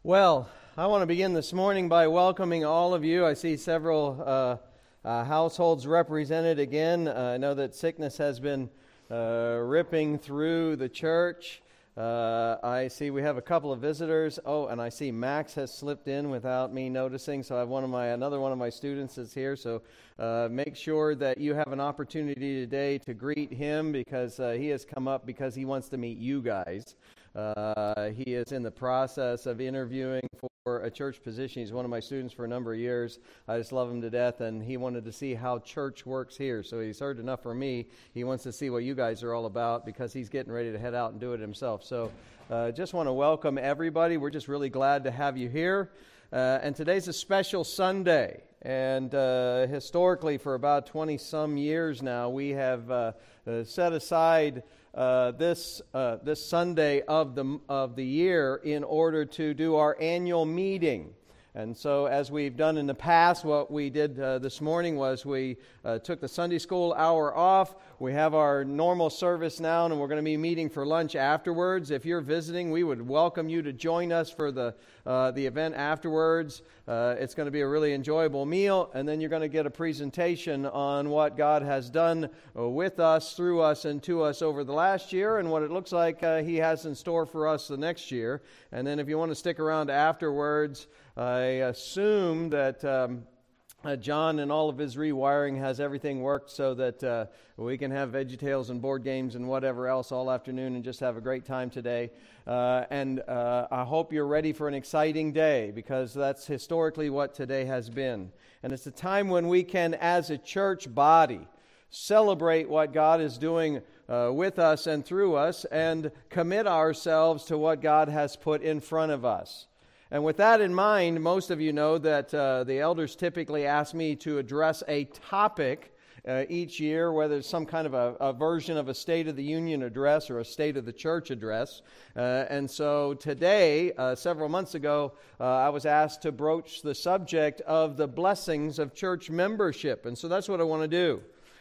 Well, I want to begin this morning by welcoming all of you. I see several households represented again. I know that sickness has been ripping through the church. I see we have a couple of visitors. Oh, and I see Max has slipped in without me noticing. So I have another one of my students is here. So make sure that you have an opportunity today to greet him because he has come up because he wants to meet you guys. He is in the process of interviewing for a church position. He's one of my students for a number of years. I just love him to death, and he wanted to see how church works here. So he's heard enough from me. He wants to see what you guys are all about because he's getting ready to head out and do it himself. So just want to welcome everybody. We're just really glad to have you here. And today's a special Sunday. And historically, for about 20-some years now, we have set aside this Sunday of the year in order to do our annual meeting. And so as we've done in the past, what we did this morning was we took the Sunday school hour off. We have our normal service now, and we're going to be meeting for lunch afterwards. If you're visiting, we would welcome you to join us for the event afterwards. It's going to be a really enjoyable meal, and then you're going to get a presentation on what God has done with us, through us, and to us over the last year, and what it looks like He has in store for us the next year. And then if you want to stick around afterwards, I assume that John and all of his rewiring has everything worked so that we can have VeggieTales and board games and whatever else all afternoon and just have a great time today. And I hope you're ready for an exciting day because that's historically what today has been. And it's a time when we can, as a church body, celebrate what God is doing with us and through us and commit ourselves to what God has put in front of us. And with that in mind, most of you know that the elders typically ask me to address a topic each year, whether it's some kind of a version of a State of the Union address or a State of the Church address. And so today, several months ago, I was asked to broach the subject of the blessings of church membership. And so that's what I want to do.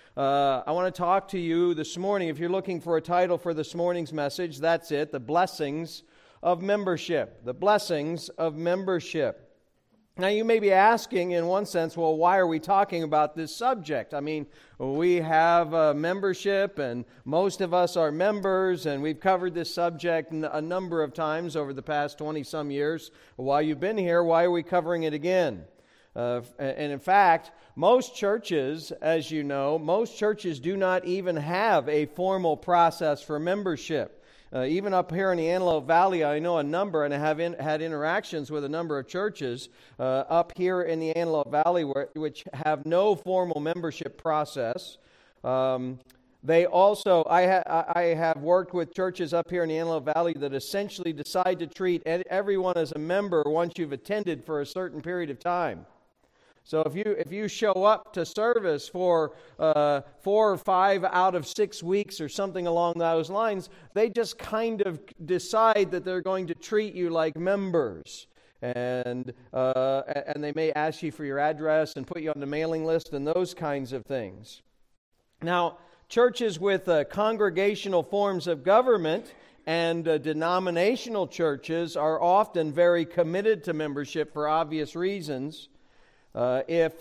I want to talk to you this morning. If you're looking for a title for this morning's message, that's it, the blessings of membership. The blessings of membership. Now you may be asking in one sense, well, why are we talking about this subject? I mean, we have membership and most of us are members and we've covered this subject a number of times over the past 20-some years. While you've been here, why are we covering it again? And in fact, most churches, as you know, most churches do not even have a formal process for membership. Even up here in the Antelope Valley, I know a number, and I have had interactions with a number of churches up here in the Antelope Valley which have no formal membership process. They also, I have worked with churches up here in the Antelope Valley that essentially decide to treat everyone as a member once you've attended for a certain period of time. So if you show up to service for 4 or 5 out of 6 weeks or something along those lines, they just kind of decide that they're going to treat you like members. And they may ask you for your address and put you on the mailing list and those kinds of things. Now, churches with congregational forms of government and denominational churches are often very committed to membership for obvious reasons. If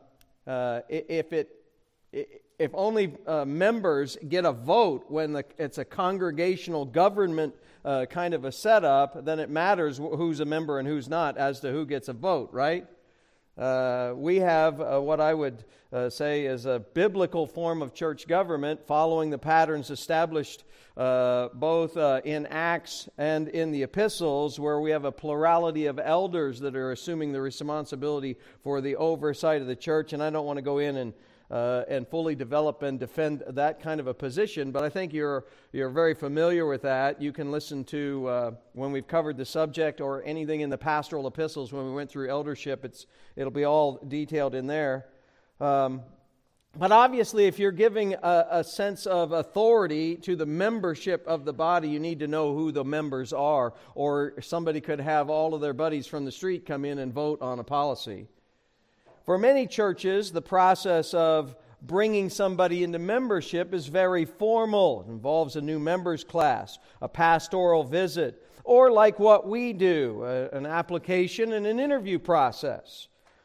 only members get a vote when it's a congregational government kind of a setup, then it matters who's a member and who's not as to who gets a vote, right? We have what I would say is a biblical form of church government following the patterns established both in Acts and in the epistles, where we have a plurality of elders that are assuming the responsibility for the oversight of the church. And I don't want to go in and fully develop and defend that kind of a position, but I think you're very familiar with that. You can listen to when we've covered the subject or anything in the pastoral epistles when we went through eldership. It'll be all detailed in there. But obviously, if you're giving a sense of authority to the membership of the body, you need to know who the members are, or somebody could have all of their buddies from the street come in and vote on a policy. For many churches, the process of bringing somebody into membership is very formal. It involves a new members class, a pastoral visit, or like what we do, an application and an interview process.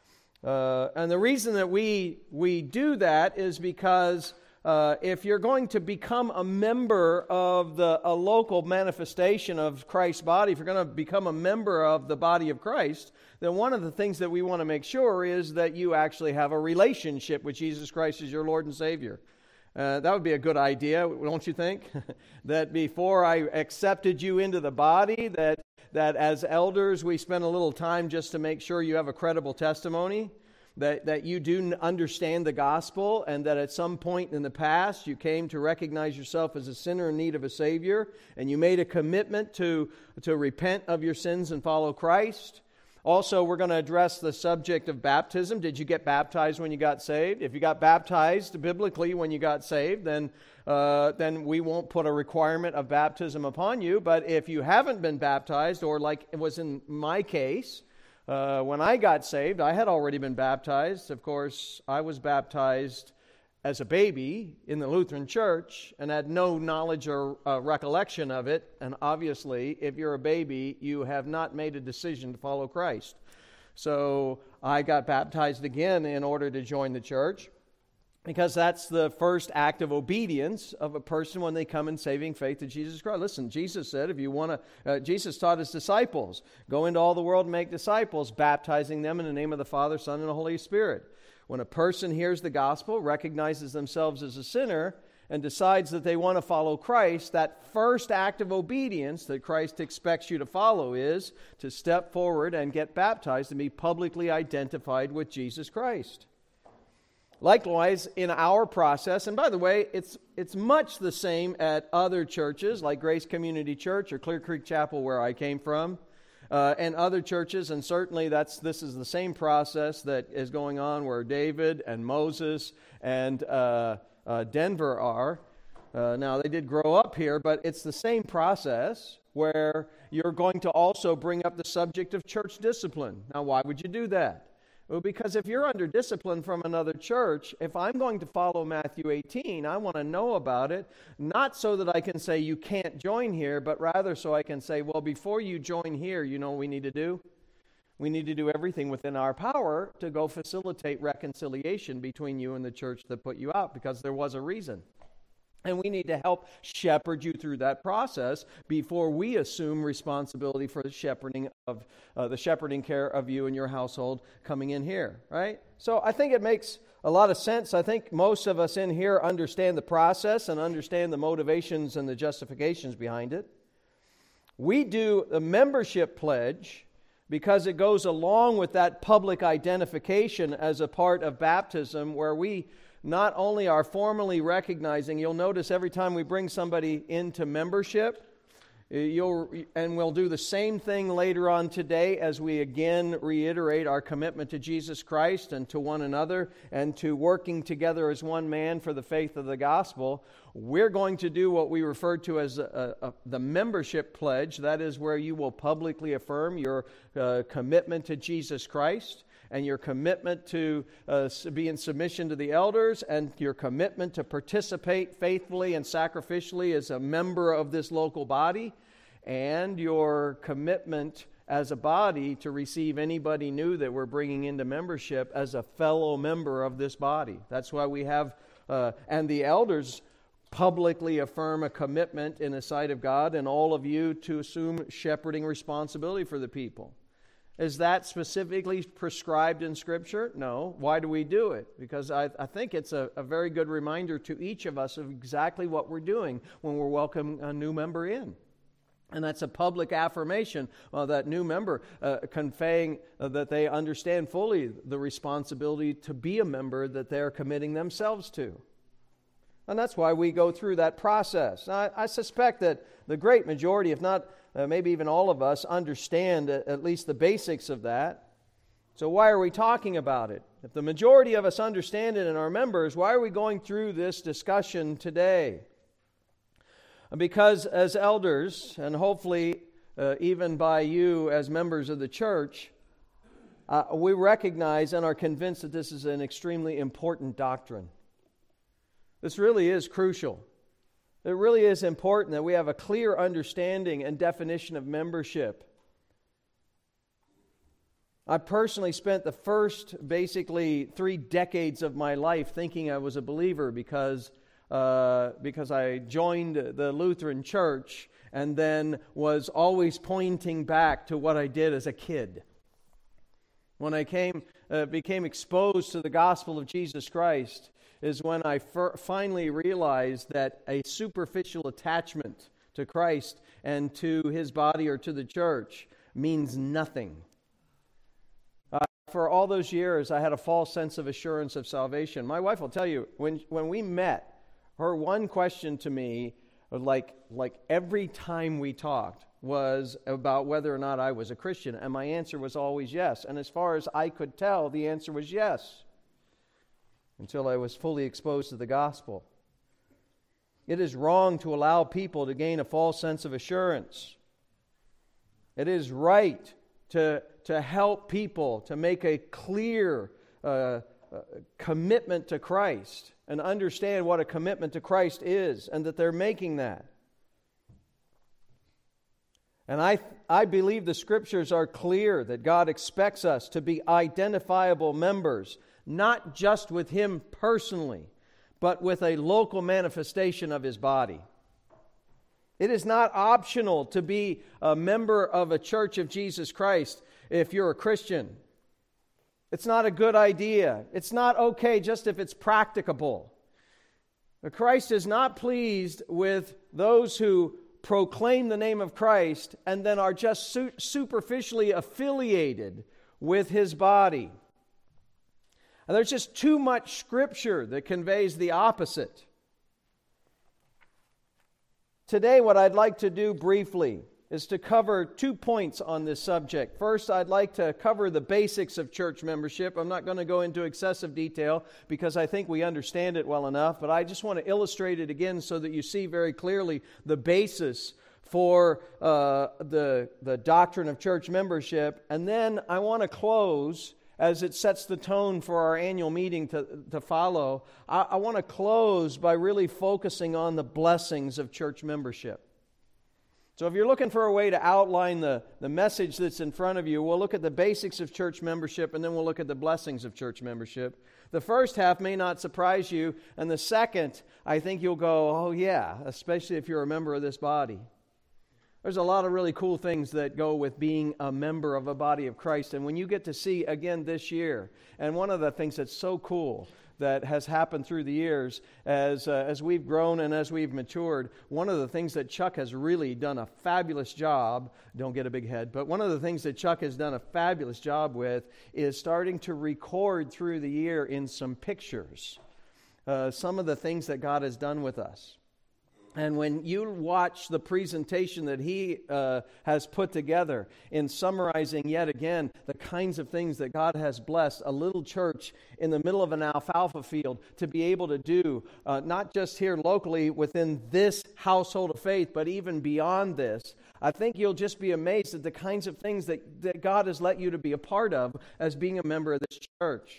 And the reason that we do that is because if you're going to become a member of a local manifestation of Christ's body, if you're going to become a member of the body of Christ, then one of the things that we want to make sure is that you actually have a relationship with Jesus Christ as your Lord and Savior. That would be a good idea, don't you think? That before I accepted you into the body, that as elders we spend a little time just to make sure you have a credible testimony, that you do understand the gospel, and that at some point in the past you came to recognize yourself as a sinner in need of a Savior, and you made a commitment to repent of your sins and follow Christ. Also, we're going to address the subject of baptism. Did you get baptized when you got saved? If you got baptized biblically when you got saved, then we won't put a requirement of baptism upon you. But if you haven't been baptized, or like it was in my case, when I got saved, I had already been baptized. Of course, I was baptized as a baby in the Lutheran Church and had no knowledge or recollection of it. And obviously, if you're a baby, you have not made a decision to follow Christ. So I got baptized again in order to join the church, because that's the first act of obedience of a person when they come in saving faith to Jesus Christ. Listen, Jesus said, if you want to, Jesus taught his disciples, go into all the world and make disciples, baptizing them in the name of the Father, Son, and the Holy Spirit. When a person hears the gospel, recognizes themselves as a sinner, and decides that they want to follow Christ, that first act of obedience that Christ expects you to follow is to step forward and get baptized and be publicly identified with Jesus Christ. Likewise, in our process, and by the way, it's much the same at other churches like Grace Community Church or Clear Creek Chapel, where I came from, and other churches, and certainly this is the same process that is going on where David and Moses and Denver are. Now, they did grow up here, but it's the same process where you're going to also bring up the subject of church discipline. Now, why would you do that? Well, because if you're under discipline from another church, if I'm going to follow Matthew 18, I want to know about it, not so that I can say you can't join here, but rather so I can say, well, before you join here, you know what we need to do? We need to do everything within our power to go facilitate reconciliation between you and the church that put you out, because there was a reason. And we need to help shepherd you through that process before we assume responsibility for the shepherding care of you and your household coming in here, right? So I think it makes a lot of sense. I think most of us in here understand the process and understand the motivations and the justifications behind it. We do the membership pledge because it goes along with that public identification as a part of baptism, where we not only are formally recognizing, you'll notice every time we bring somebody into membership, and we'll do the same thing later on today as we again reiterate our commitment to Jesus Christ and to one another and to working together as one man for the faith of the gospel. We're going to do what we refer to as the membership pledge. That is where you will publicly affirm your commitment to Jesus Christ, and your commitment to be in submission to the elders, and your commitment to participate faithfully and sacrificially as a member of this local body, and your commitment as a body to receive anybody new that we're bringing into membership as a fellow member of this body. That's why we have, and the elders publicly affirm a commitment in the sight of God and all of you to assume shepherding responsibility for the people. Is that specifically prescribed in Scripture? No. Why do we do it? Because I think it's a very good reminder to each of us of exactly what we're doing when we're welcoming a new member in. And that's a public affirmation of that new member, conveying that they understand fully the responsibility to be a member that they're committing themselves to. And that's why we go through that process. Now, I suspect that the great majority, if not maybe even all of us, understand at least the basics of that. So why are we talking about it? If the majority of us understand it and are members, why are we going through this discussion today? Because as elders, and hopefully even by you as members of the church, we recognize and are convinced that this is an extremely important doctrine. This really is crucial. It really is important that we have a clear understanding and definition of membership. I personally spent the first basically 3 decades of my life thinking I was a believer because I joined the Lutheran Church and then was always pointing back to what I did as a kid. When I became exposed to the gospel of Jesus Christ is when I finally realized that a superficial attachment to Christ and to His body or to the church means nothing. For all those years, I had a false sense of assurance of salvation. My wife will tell you, when we met, her one question to me, like every time we talked, was about whether or not I was a Christian. And my answer was always yes. And as far as I could tell, the answer was yes, until I was fully exposed to the gospel. It is wrong to allow people to gain a false sense of assurance. It is right to help people to make a clear commitment to Christ and understand what a commitment to Christ is and that they're making that. And I believe the Scriptures are clear that God expects us to be identifiable members, not just with Him personally, but with a local manifestation of His body. It is not optional to be a member of a Church of Jesus Christ if you're a Christian. It's not a good idea. It's not okay just if it's practicable. But Christ is not pleased with those who proclaim the name of Christ and then are just superficially affiliated with His body. And there's just too much Scripture that conveys the opposite. Today, what I'd like to do briefly is to cover 2 points on this subject. First, I'd like to cover the basics of church membership. I'm not going to go into excessive detail because I think we understand it well enough, but I just want to illustrate it again so that you see very clearly the basis for the doctrine of church membership. And then I want to close, as it sets the tone for our annual meeting to follow, I want to close by really focusing on the blessings of church membership. So if you're looking for a way to outline the message that's in front of you, we'll look at the basics of church membership, and then we'll look at the blessings of church membership. The first half may not surprise you, and the second, I think you'll go, oh yeah, especially if you're a member of this body. There's a lot of really cool things that go with being a member of a body of Christ. And when you get to see again this year, and one of the things that's so cool that has happened through the years as we've grown and as we've matured, one of the things that Chuck has really done a fabulous job, don't get a big head, but one of the things that Chuck has done a fabulous job with is starting to record through the year in some pictures some of the things that God has done with us. And when you watch the presentation that he has put together in summarizing yet again the kinds of things that God has blessed a little church in the middle of an alfalfa field to be able to do, not just here locally within this household of faith, but even beyond this, I think you'll just be amazed at the kinds of things that God has let you to be a part of as being a member of this church.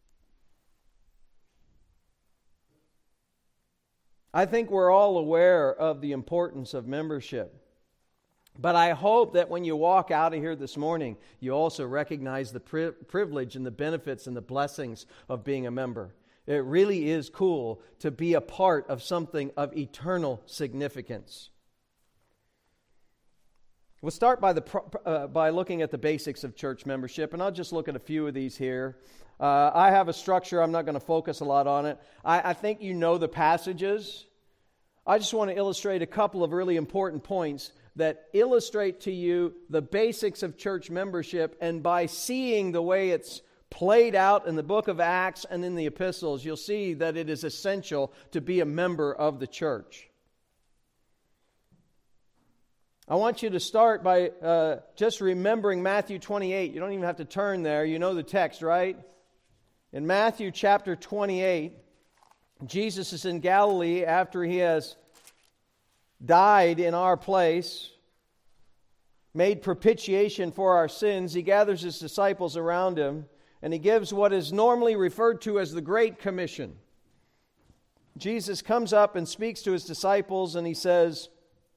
I think we're all aware of the importance of membership. But I hope that when you walk out of here this morning, you also recognize the privilege and the benefits and the blessings of being a member. It really is cool to be a part of something of eternal significance. We'll start by looking at the basics of church membership, and I'll just look at a few of these here. I have a structure. I'm not going to focus a lot on it. I think you know the passages. I just want to illustrate a couple of really important points that illustrate to you the basics of church membership, and by seeing the way it's played out in the book of Acts and in the epistles, you'll see that it is essential to be a member of the church. I want you to start by just remembering Matthew 28. You don't even have to turn there. You know the text, right? In Matthew chapter 28, Jesus is in Galilee after he has died in our place, made propitiation for our sins. He gathers his disciples around him, and he gives what is normally referred to as the Great Commission. Jesus comes up and speaks to his disciples, and he says,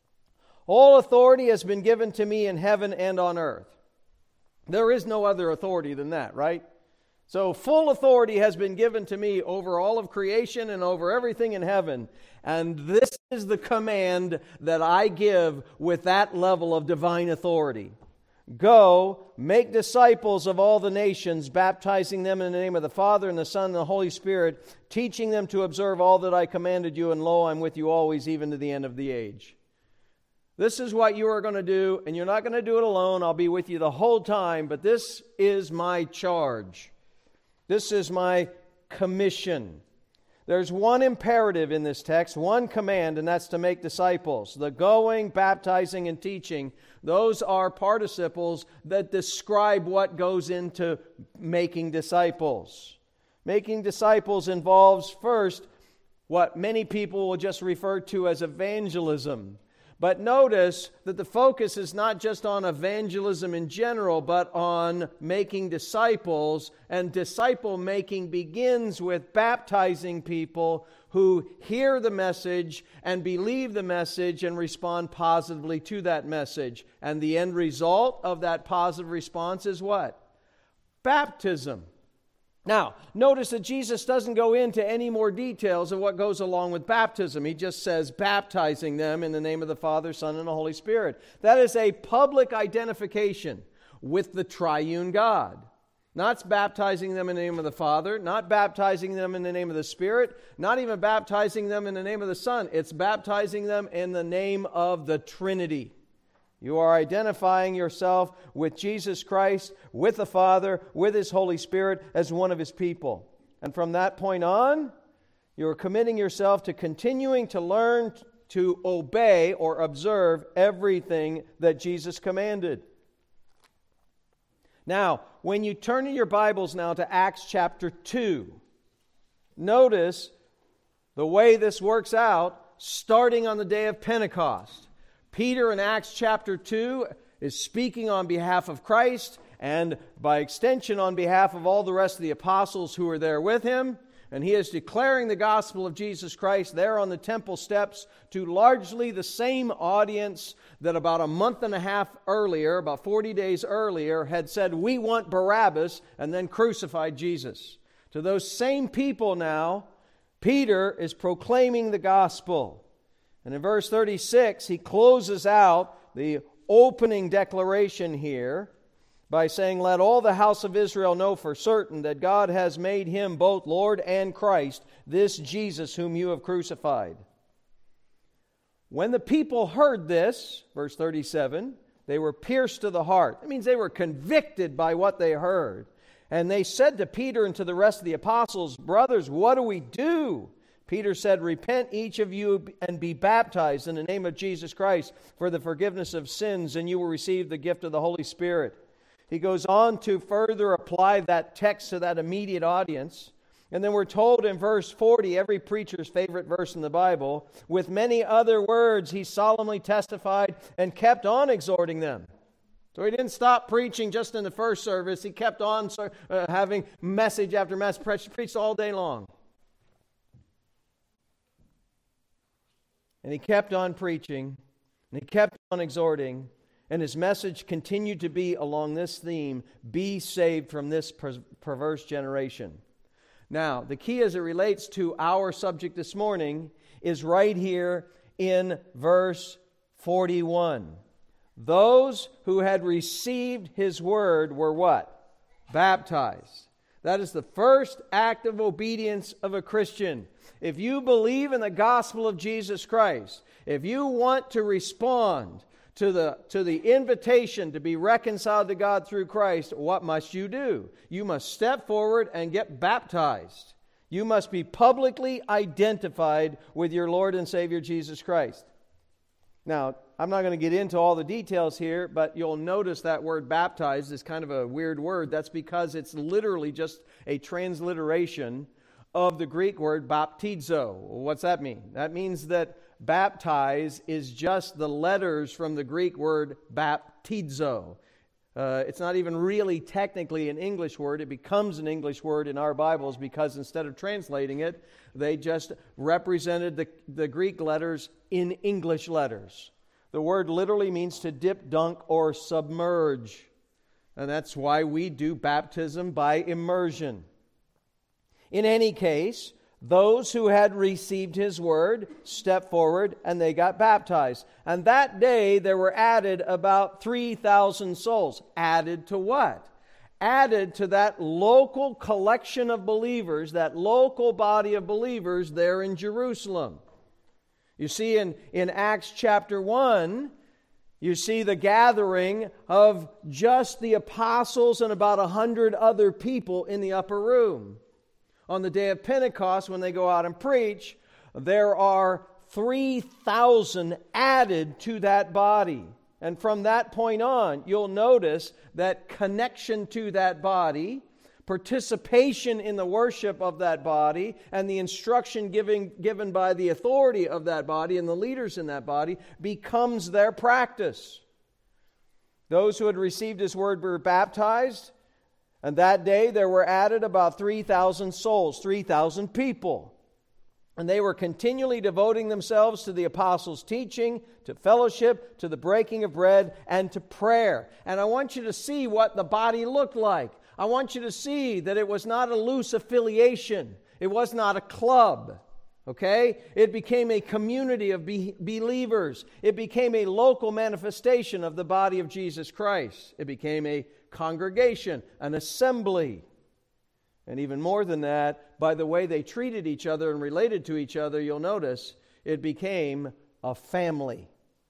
"All authority has been given to me in heaven and on earth." There is no other authority than that, right? So full authority has been given to me over all of creation and over everything in heaven. And this is the command that I give with that level of divine authority. Go, make disciples of all the nations, baptizing them in the name of the Father and the Son and the Holy Spirit, teaching them to observe all that I commanded you, and lo, I'm with you always, even to the end of the age. This is what you are going to do, and you're not going to do it alone. I'll be with you the whole time, but this is my charge. This is my commission. There's one imperative in this text, one command, and that's to make disciples. The going, baptizing, and teaching, those are participles that describe what goes into making disciples. Making disciples involves first what many people will just refer to as evangelism. But notice that the focus is not just on evangelism in general, but on making disciples. And disciple making begins with baptizing people who hear the message and believe the message and respond positively to that message. And the end result of that positive response is what? Baptism. Now, notice that Jesus doesn't go into any more details of what goes along with baptism. He just says baptizing them in the name of the Father, Son, and the Holy Spirit. That is a public identification with the triune God. Not baptizing them in the name of the Father, not baptizing them in the name of the Spirit, not even baptizing them in the name of the Son. It's baptizing them in the name of the Trinity. You are identifying yourself with Jesus Christ, with the Father, with His Holy Spirit as one of His people. And from that point on, you are committing yourself to continuing to learn to obey or observe everything that Jesus commanded. Now, when you turn in your Bibles now to Acts chapter 2, notice the way this works out starting on the day of Pentecost. Peter in Acts chapter 2 is speaking on behalf of Christ and by extension on behalf of all the rest of the apostles who are there with him. And he is declaring the gospel of Jesus Christ there on the temple steps to largely the same audience that about a month and a half earlier, about 40 days earlier, had said, "We want Barabbas," and then crucified Jesus. To those same people now, Peter is proclaiming the gospel. And in verse 36, he closes out the opening declaration here by saying, "Let all the house of Israel know for certain that God has made him both Lord and Christ, this Jesus whom you have crucified." When the people heard this, verse 37, they were pierced to the heart. That means they were convicted by what they heard. And they said to Peter and to the rest of the apostles, "Brothers, what do we do?" Peter said, "Repent each of you and be baptized in the name of Jesus Christ for the forgiveness of sins, and you will receive the gift of the Holy Spirit." He goes on to further apply that text to that immediate audience. And then we're told in verse 40, every preacher's favorite verse in the Bible, with many other words he solemnly testified and kept on exhorting them. So he didn't stop preaching just in the first service. He kept on having message after message, preached all day long. And he kept on preaching, and he kept on exhorting, and his message continued to be along this theme: be saved from this perverse generation. Now, the key as it relates to our subject this morning is right here in verse 41. Those who had received his word were what? Baptized. That is the first act of obedience of a Christian. If you believe in the gospel of Jesus Christ, if you want to respond to the invitation to be reconciled to God through Christ, what must you do? You must step forward and get baptized. You must be publicly identified with your Lord and Savior Jesus Christ. Now, I'm not going to get into all the details here, but you'll notice that word baptized is kind of a weird word. That's because it's literally just a transliteration of the Greek word baptizo. What's that mean? That means that baptize is just the letters from the Greek word baptizo. It's not even really technically an English word. It becomes an English word in our Bibles because instead of translating it, they just represented the Greek letters in English letters. The word literally means to dip, dunk, or submerge. And that's why we do baptism by immersion. In any case, those who had received His word stepped forward and they got baptized. And that day there were added about 3,000 souls. Added to what? Added to that local collection of believers, that local body of believers there in Jerusalem. You see in Acts chapter 1, you see the gathering of just the apostles and about 100 other people in the upper room. On the day of Pentecost, when they go out and preach, there are 3,000 added to that body. And from that point on, you'll notice that connection to that body, participation in the worship of that body, and the instruction given by the authority of that body and the leaders in that body becomes their practice. Those who had received His word were baptized, and that day there were added about 3,000 souls, 3,000 people. And they were continually devoting themselves to the apostles' teaching, to fellowship, to the breaking of bread, and to prayer. And I want you to see what the body looked like. I want you to see that it was not a loose affiliation. It was not a club. Okay? It became a community of believers. It became a local manifestation of the body of Jesus Christ. It became a congregation, an assembly. And even more than that, by the way they treated each other and related to each other, you'll notice it became a family.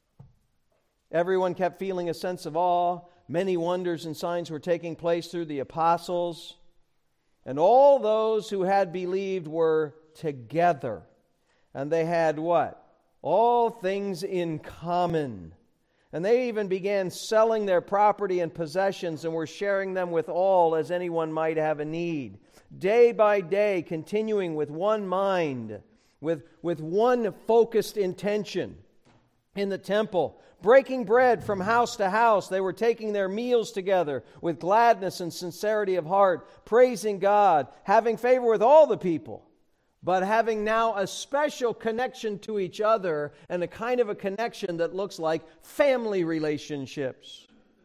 Everyone kept feeling a sense of awe. Many wonders and signs were taking place through the apostles. And all those who had believed were together. And they had what? All things in common. And they even began selling their property and possessions and were sharing them with all as anyone might have a need. Day by day, continuing with one mind, with one focused intention in the temple, breaking bread from house to house. They were taking their meals together with gladness and sincerity of heart, praising God, having favor with all the people, but having now a special connection to each other and a kind of a connection that looks like family relationships.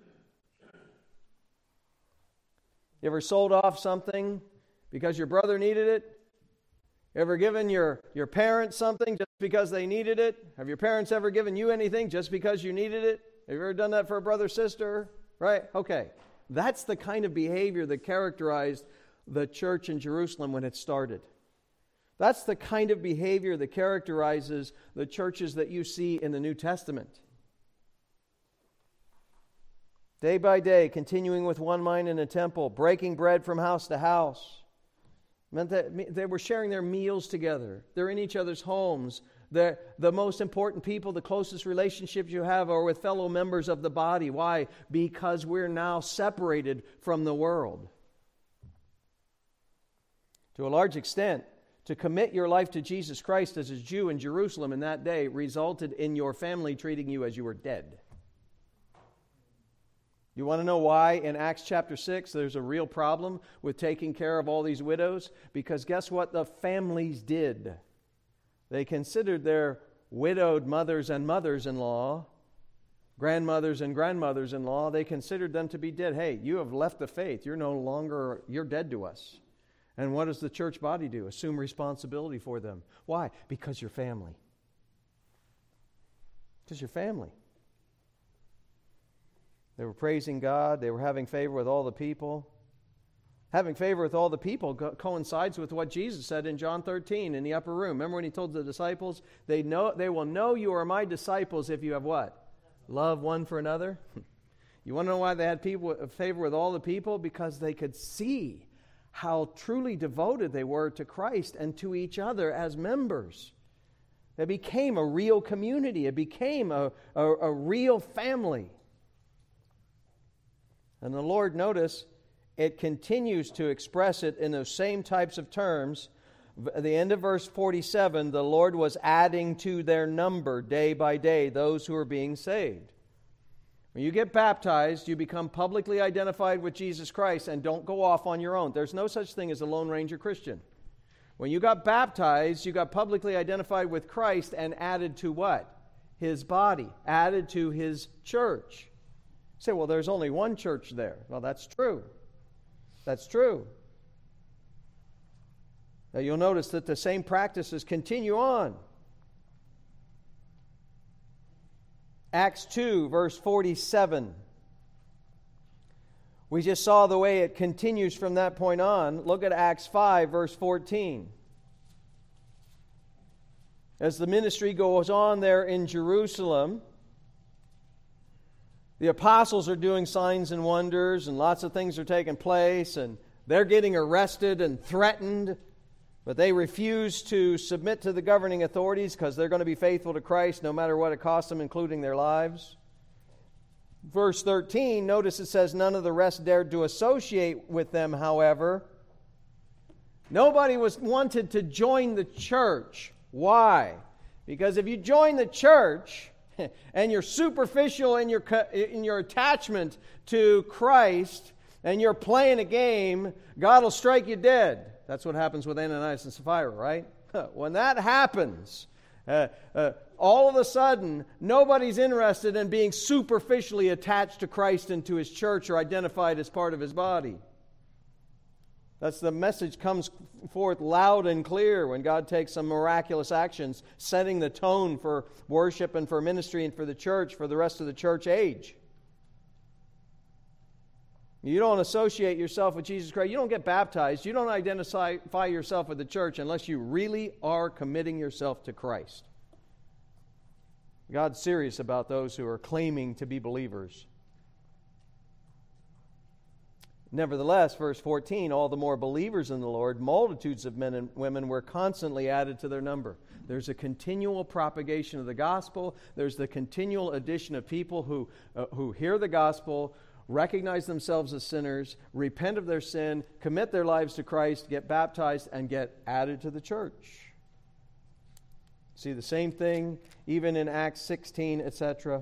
You ever sold off something because your brother needed it? Ever given your parents something just because they needed it? Have your parents ever given you anything just because you needed it? Have you ever done that for a brother, sister? Right? Okay. That's the kind of behavior that characterized the church in Jerusalem when it started. That's the kind of behavior that characterizes the churches that you see in the New Testament. Day by day, continuing with one mind in the temple, breaking bread from house to house. Meant that they were sharing their meals together. They're in each other's homes. The most important people, the closest relationships you have are with fellow members of the body. Why? Because we're now separated from the world. To a large extent, to commit your life to Jesus Christ as a Jew in Jerusalem in that day resulted in your family treating you as you were dead. You want to know why in Acts chapter 6 there's a real problem with taking care of all these widows? Because guess what the families did? They considered their widowed mothers and mothers-in-law, grandmothers and grandmothers-in-law, they considered them to be dead. Hey, you have left the faith. You're dead to us. And what does the church body do? Assume responsibility for them. Why? Because you're family. Because you're family. They were praising God. They were having favor with all the people. Having favor with all the people coincides with what Jesus said in John 13 in the upper room. Remember when He told the disciples, they will know you are my disciples if you have what? Love one for another. You want to know why they had favor with all the people? Because they could see how truly devoted they were to Christ and to each other as members. It became a real community. It became a real family. And the Lord, notice, it continues to express it in those same types of terms. At the end of verse 47, the Lord was adding to their number day by day those who were being saved. When you get baptized, you become publicly identified with Jesus Christ and don't go off on your own. There's no such thing as a Lone Ranger Christian. When you got baptized, you got publicly identified with Christ and added to what? His body, added to His church. You say, well, there's only one church there. Well, that's true. That's true. Now, you'll notice that the same practices continue on. Acts 2, verse 47. We just saw the way it continues from that point on. Look at Acts 5, verse 14. As the ministry goes on there in Jerusalem, the apostles are doing signs and wonders, and lots of things are taking place, and they're getting arrested and threatened. But they refuse to submit to the governing authorities because they're going to be faithful to Christ no matter what it costs them, including their lives. Verse 13, notice it says, none of the rest dared to associate with them, however. Nobody wanted to join the church. Why? Because if you join the church and you're superficial in your attachment to Christ and you're playing a game, God will strike you dead. That's what happens with Ananias and Sapphira, right? When that happens, all of a sudden, nobody's interested in being superficially attached to Christ and to His church or identified as part of His body. That's the message comes forth loud and clear when God takes some miraculous actions, setting the tone for worship and for ministry and for the church, for the rest of the church age. You don't associate yourself with Jesus Christ. You don't get baptized. You don't identify yourself with the church unless you really are committing yourself to Christ. God's serious about those who are claiming to be believers. Nevertheless, verse 14, all the more believers in the Lord, multitudes of men and women were constantly added to their number. There's a continual propagation of the gospel. There's the continual addition of people who hear the gospel, recognize themselves as sinners, repent of their sin, commit their lives to Christ, get baptized, and get added to the church. See the same thing even in Acts 16, etc.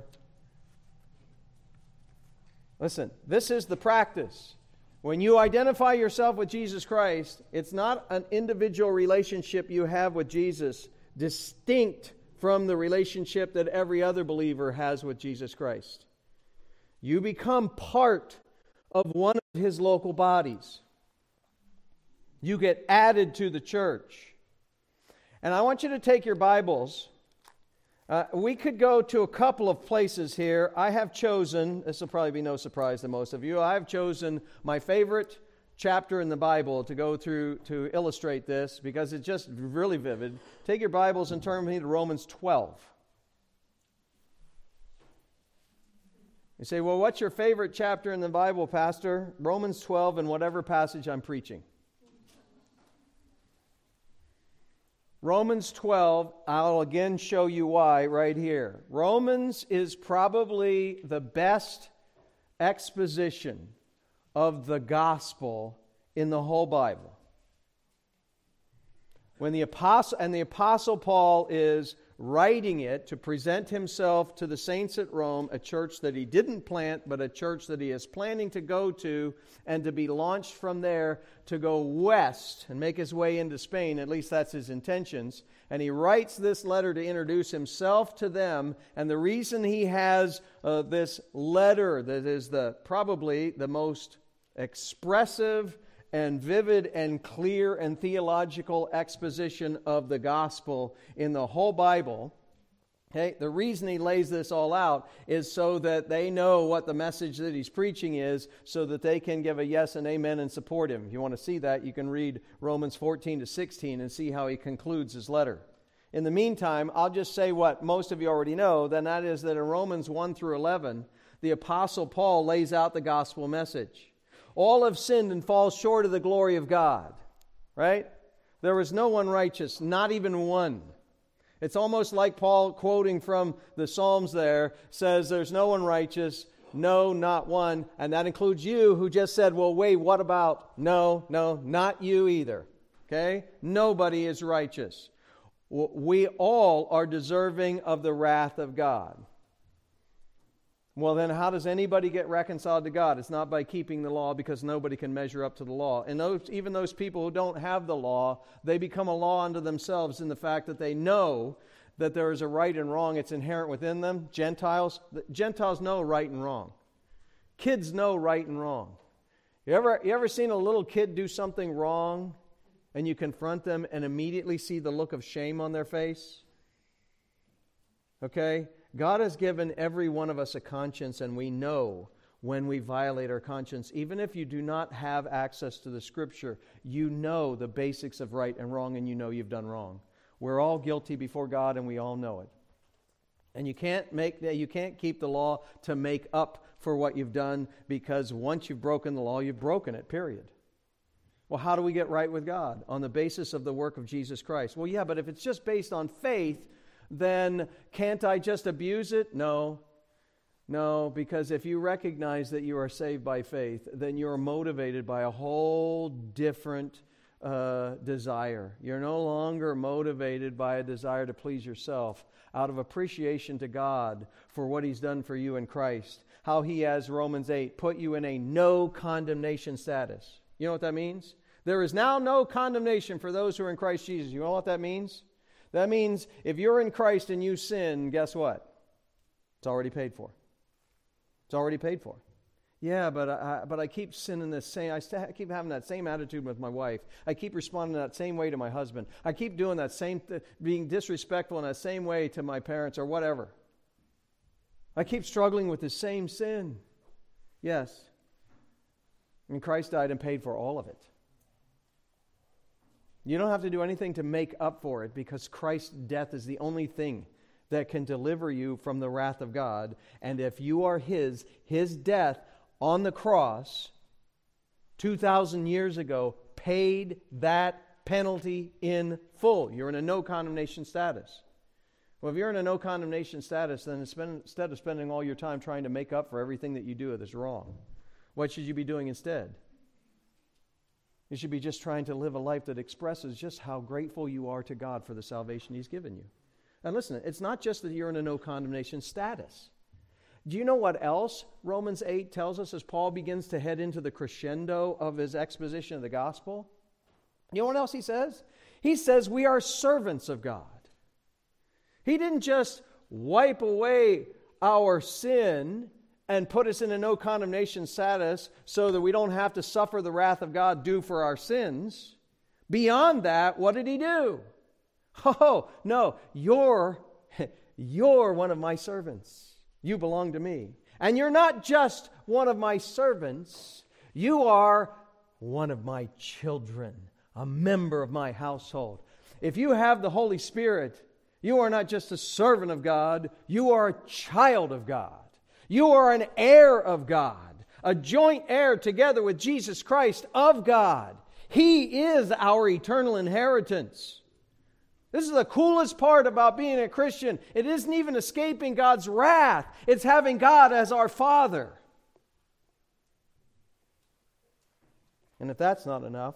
Listen, this is the practice. When you identify yourself with Jesus Christ, it's not an individual relationship you have with Jesus, distinct from the relationship that every other believer has with Jesus Christ. You become part of one of His local bodies. You get added to the church. And I want you to take your Bibles. We could go to a couple of places here. I have chosen, this will probably be no surprise to most of you, I have chosen my favorite chapter in the Bible to go through to illustrate this because it's just really vivid. Take your Bibles and turn with me to Romans 12. You say, well, what's your favorite chapter in the Bible, Pastor? Romans 12 and whatever passage I'm preaching. Romans 12, I'll again show you why right here. Romans is probably the best exposition of the gospel in the whole Bible. When the Apostle Paul is writing it to present himself to the saints at Rome, a church that he didn't plant, but a church that he is planning to go to, and to be launched from there to go west and make his way into Spain. At least that's his intentions. And he writes this letter to introduce himself to them. And the reason he has this letter that is probably the most expressive and vivid and clear and theological exposition of the gospel in the whole Bible. Okay, the reason he lays this all out is so that they know what the message that he's preaching is, so that they can give a yes and amen and support him. If you want to see that, you can read Romans 14 to 16 and see how he concludes his letter. In the meantime, I'll just say what most of you already know, then that is that in Romans 1 through 11, the Apostle Paul lays out the gospel message. All have sinned and fall short of the glory of God. Right? There was no one righteous, not even one. It's almost like Paul quoting from the Psalms there, says there's no one righteous, no, not one. And that includes you who just said, well, wait, what about? No, not you either. Okay? Nobody is righteous. We all are deserving of the wrath of God. Well, then how does anybody get reconciled to God? It's not by keeping the law, because nobody can measure up to the law. And even those people who don't have the law, they become a law unto themselves in the fact that they know that there is a right and wrong. It's inherent within them. Gentiles know right and wrong. Kids know right and wrong. You ever seen a little kid do something wrong and you confront them and immediately see the look of shame on their face? Okay? God has given every one of us a conscience, and we know when we violate our conscience. Even if you do not have access to the Scripture, you know the basics of right and wrong, and you know you've done wrong. We're all guilty before God, and we all know it. And you can't keep the law to make up for what you've done, because once you've broken the law, you've broken it, period. Well, how do we get right with God? On the basis of the work of Jesus Christ. Well, yeah, but if it's just based on faith, then can't I just abuse it? No, because if you recognize that you are saved by faith, then you're motivated by a whole different desire. You're no longer motivated by a desire to please yourself, out of appreciation to God for what He's done for you in Christ. How He has, Romans 8, put you in a no condemnation status. You know what that means? There is now no condemnation for those who are in Christ Jesus. You know what that means? That means if you're in Christ and you sin, guess what? It's already paid for. It's already paid for. Yeah, but I keep sinning the same. I keep having that same attitude with my wife. I keep responding that same way to my husband. I keep doing that same, being disrespectful in that same way to my parents or whatever. I keep struggling with the same sin. Yes. And Christ died and paid for all of it. You don't have to do anything to make up for it, because Christ's death is the only thing that can deliver you from the wrath of God. And if you are His death on the cross 2,000 years ago paid that penalty in full. You're in a no condemnation status. Well, if you're in a no condemnation status, then instead of spending all your time trying to make up for everything that you do that's wrong, what should you be doing instead? You should be just trying to live a life that expresses just how grateful you are to God for the salvation He's given you. And listen, it's not just that you're in a no condemnation status. Do you know what else Romans 8 tells us as Paul begins to head into the crescendo of his exposition of the gospel? You know what else he says? He says we are servants of God. He didn't just wipe away our sin and put us in a no condemnation status so that we don't have to suffer the wrath of God due for our sins. Beyond that, what did He do? Oh, no, you're one of my servants. You belong to me. And you're not just one of my servants. You are one of my children, a member of my household. If you have the Holy Spirit, you are not just a servant of God, you are a child of God. You are an heir of God, a joint heir together with Jesus Christ of God. He is our eternal inheritance. This is the coolest part about being a Christian. It isn't even escaping God's wrath. It's having God as our Father. And if that's not enough,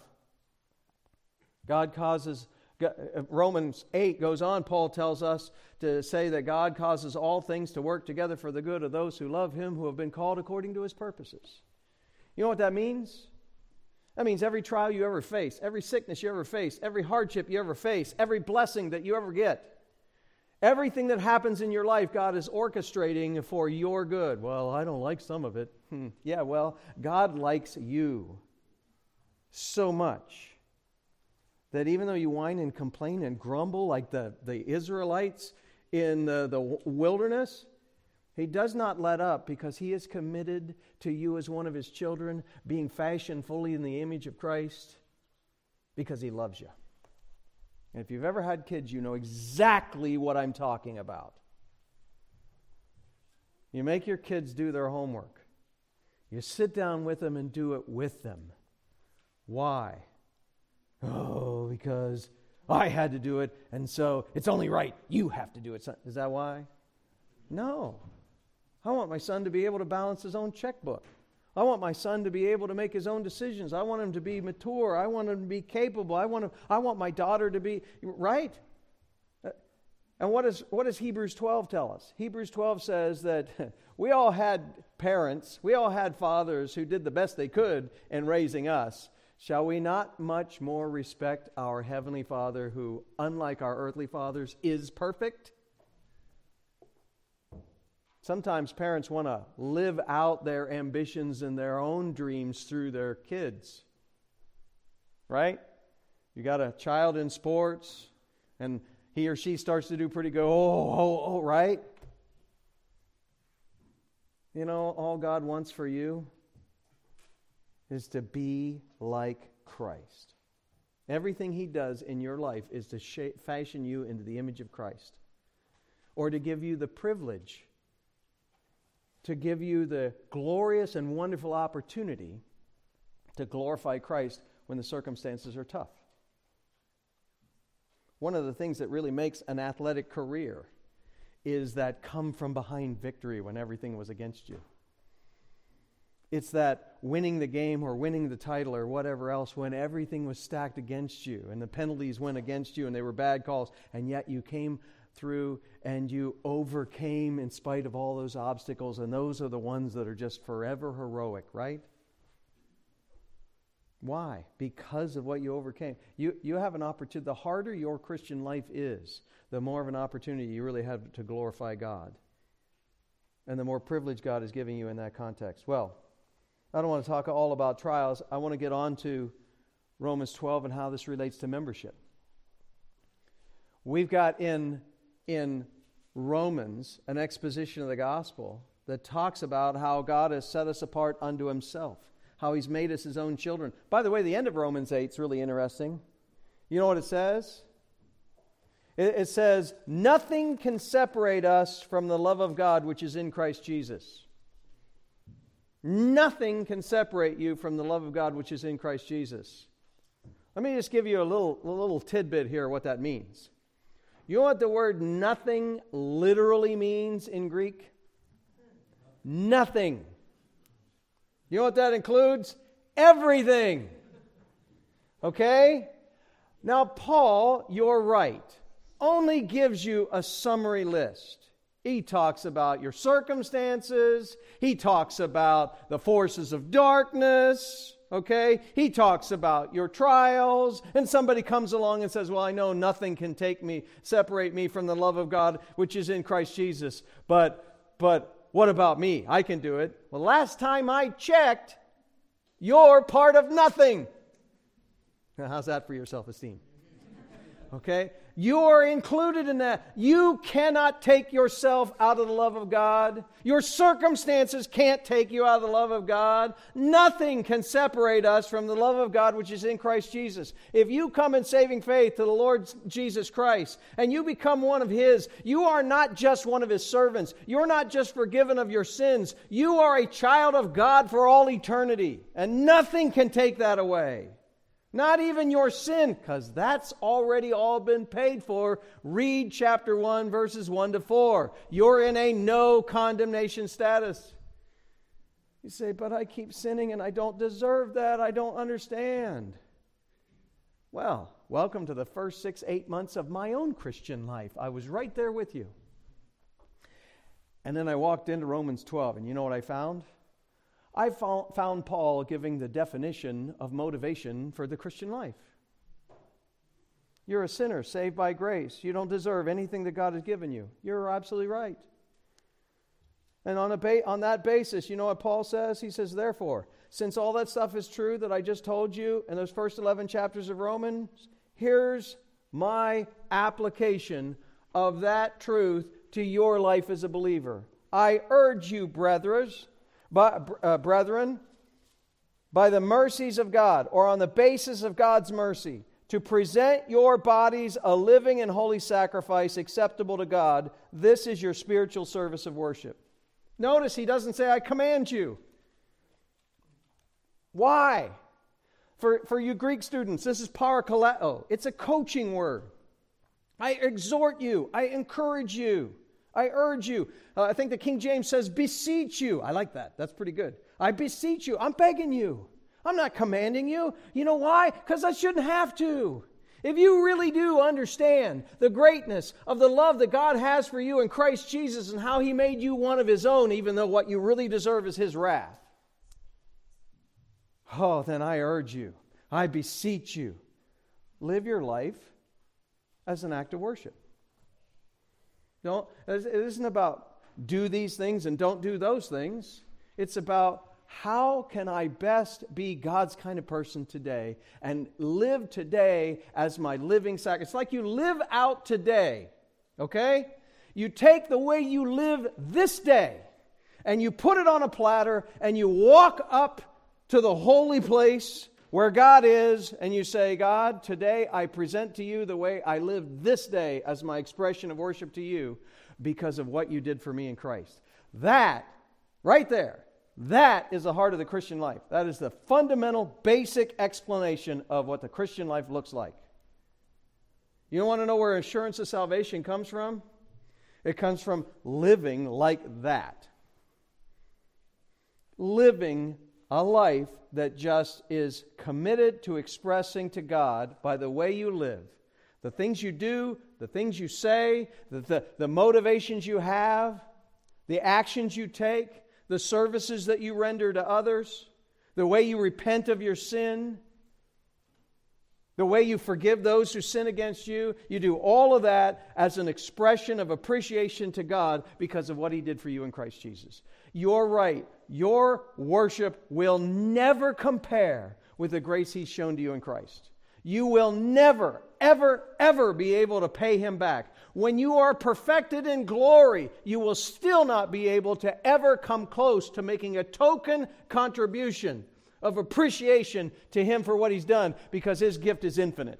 Romans 8 goes on, Paul tells us to say that God causes all things to work together for the good of those who love Him, who have been called according to His purposes. You know what that means? That means every trial you ever face, every sickness you ever face, every hardship you ever face, every blessing that you ever get, everything that happens in your life, God is orchestrating for your good. Well, I don't like some of it. Yeah, well, God likes you so much that even though you whine and complain and grumble like the Israelites in the wilderness, He does not let up, because He is committed to you as one of His children, being fashioned fully in the image of Christ, because He loves you. And if you've ever had kids, you know exactly what I'm talking about. You make your kids do their homework. You sit down with them and do it with them. Why? Oh, because I had to do it, and so it's only right you have to do it. Is that why? No. I want my son to be able to balance his own checkbook. I want my son to be able to make his own decisions. I want him to be mature. I want him to be capable. I want my daughter to be right. And what does Hebrews 12 tell us? Hebrews 12 says that we all had parents, we all had fathers who did the best they could in raising us. Shall we not much more respect our Heavenly Father who, unlike our earthly fathers, is perfect? Sometimes parents want to live out their ambitions and their own dreams through their kids. Right? You got a child in sports, and he or she starts to do pretty good. Oh, right? You know, all God wants for you is to be like Christ. Everything He does in your life is to fashion you into the image of Christ, or to give you the privilege, to give you the glorious and wonderful opportunity to glorify Christ when the circumstances are tough. One of the things that really makes an athletic career is that come from behind victory when everything was against you. It's that winning the game or winning the title or whatever else when everything was stacked against you and the penalties went against you and they were bad calls, and yet you came through and you overcame in spite of all those obstacles, and those are the ones that are just forever heroic, right? Why? Because of what you overcame. You have an opportunity. The harder your Christian life is, the more of an opportunity you really have to glorify God. And the more privilege God is giving you in that context. Well, I don't want to talk all about trials. I want to get on to Romans 12 and how this relates to membership. We've got in Romans an exposition of the gospel that talks about how God has set us apart unto Himself, how He's made us His own children. By the way, the end of Romans 8 is really interesting. You know what it says? It says, nothing can separate us from the love of God which is in Christ Jesus. Nothing can separate you from the love of God which is in Christ Jesus. Let me just give you a little tidbit here what that means. You know what the word nothing literally means in Greek? Nothing. You know what that includes? Everything. Okay? Now, Paul, you're right, only gives you a summary list. He talks about your circumstances. He talks about the forces of darkness. Okay? He talks about your trials. And somebody comes along and says, well, I know nothing can separate me from the love of God, which is in Christ Jesus. But what about me? I can do it. Well, last time I checked, you're part of nothing. Now, how's that for your self-esteem? Okay? You're included in that. You cannot take yourself out of the love of God. Your circumstances can't take you out of the love of God. Nothing can separate us from the love of God which is in Christ Jesus. If you come in saving faith to the Lord Jesus Christ and you become one of His, you are not just one of His servants. You're not just forgiven of your sins. You are a child of God for all eternity. And nothing can take that away. Not even your sin, because that's already all been paid for. Read chapter 1, verses 1 to 4. You're in a no condemnation status. You say, but I keep sinning and I don't deserve that. I don't understand. Well, welcome to the first 6-8 months of my own Christian life. I was right there with you. And then I walked into Romans 12, and you know what I found? I found Paul giving the definition of motivation for the Christian life. You're a sinner saved by grace. You don't deserve anything that God has given you. You're absolutely right. And on that basis, you know what Paul says? He says, therefore, since all that stuff is true that I just told you in those first 11 chapters of Romans, here's my application of that truth to your life as a believer. I urge you, brethren, by the mercies of God, or on the basis of God's mercy, to present your bodies a living and holy sacrifice acceptable to God. This is your spiritual service of worship. Notice he doesn't say, I command you. Why? For you Greek students, this is parakaleo. It's a coaching word. I exhort you. I encourage you. I urge you. I think the King James says, beseech you. I like that. That's pretty good. I beseech you. I'm begging you. I'm not commanding you. You know why? Because I shouldn't have to. if you really do understand the greatness of the love that God has for you in Christ Jesus and how He made you one of His own, even though what you really deserve is His wrath, oh, then I urge you, I beseech you, live your life as an act of worship. It isn't about do these things and don't do those things. It's about how can I best be God's kind of person today and live today as my living sacrifice. It's like you live out today, okay? You take the way you live this day and you put it on a platter and you walk up to the holy place where God is, and you say, God, today I present to you the way I live this day as my expression of worship to you because of what you did for me in Christ. That, right there, that is the heart of the Christian life. That is the fundamental, basic explanation of what the Christian life looks like. You want to know where assurance of salvation comes from? It comes from living like that. Living a life that just is committed to expressing to God by the way you live. The things you do, the things you say, the motivations you have, the actions you take, the services that you render to others, the way you repent of your sin, the way you forgive those who sin against you. You do all of that as an expression of appreciation to God because of what He did for you in Christ Jesus. You're right. Your worship will never compare with the grace He's shown to you in Christ. You will never, ever, ever be able to pay Him back. When you are perfected in glory, you will still not be able to ever come close to making a token contribution of appreciation to Him for what He's done, because His gift is infinite.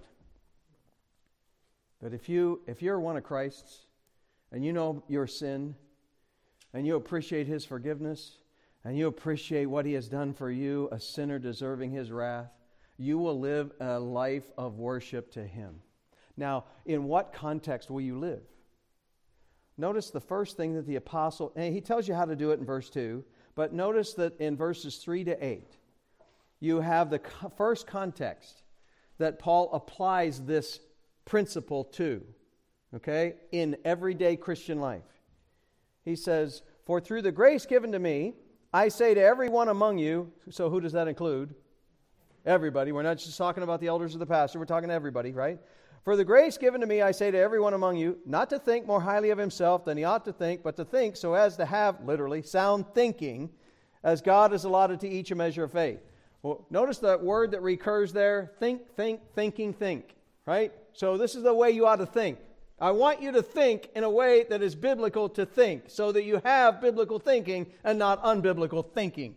But if you're one of Christ's, and you know your sin, and you appreciate His forgiveness, and you appreciate what He has done for you, a sinner deserving His wrath, you will live a life of worship to Him. Now, in what context will you live? Notice the first thing that the apostle, and he tells you how to do it in verse 2, but notice that in verses 3 to 8, you have the first context that Paul applies this principle to, okay, in everyday Christian life. He says, "For through the grace given to me, I say to everyone among you," so who does that include? Everybody. We're not just talking about the elders or the pastor. We're talking to everybody, right? "For the grace given to me, I say to everyone among you, not to think more highly of himself than he ought to think, but to think so as to have," literally, "sound thinking, as God has allotted to each a measure of faith." Well, notice that word that recurs there, think, think, right? So this is the way you ought to think. I want you to think in a way that is biblical to think, so that you have biblical thinking and not unbiblical thinking.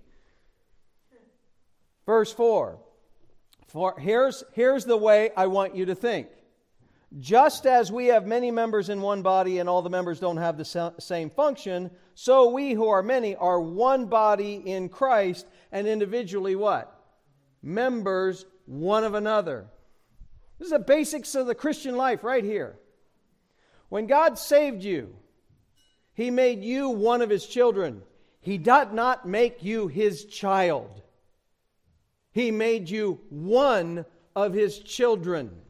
Verse 4. Here's the way I want you to think. "Just as we have many members in one body and all the members don't have the same function, so we who are many are one body in Christ and individually" what? "Members one of another." This is the basics of the Christian life right here. When God saved you, He made you one of His children. He did not make you His child. He made you one of His children.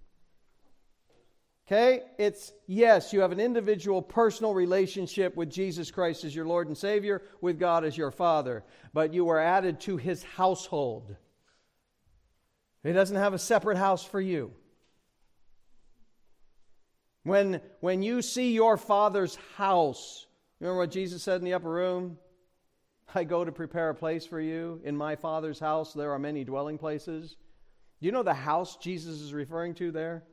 Okay? Yes, you have an individual personal relationship with Jesus Christ as your Lord and Savior, with God as your Father, but you were added to His household. He doesn't have a separate house for you. When you see your Father's house, remember what Jesus said in the upper room? "I go to prepare a place for you. In my Father's house there are many dwelling places." Do you know the house Jesus is referring to there?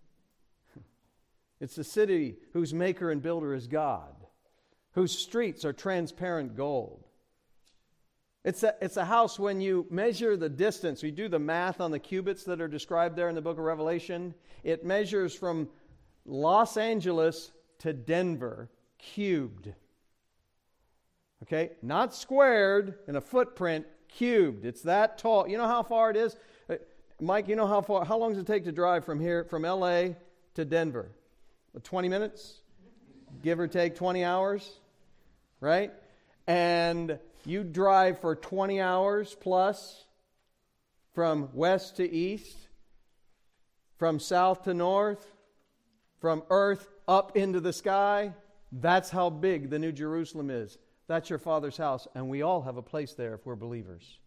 It's the city whose maker and builder is God, whose streets are transparent gold. It's a house when you measure the distance, you do the math on the cubits that are described there in the book of Revelation, it measures from Los Angeles to Denver, cubed. Okay? Not squared in a footprint, cubed. It's that tall. You know how far it is? Mike, you know how long does it take to drive from here, from LA to Denver? 20 minutes? Give or take 20 hours? Right? And you drive for 20 hours plus from west to east from south to north, from earth up into the sky. That's how big the New Jerusalem is. That's your Father's house, and we all have a place there if we're believers.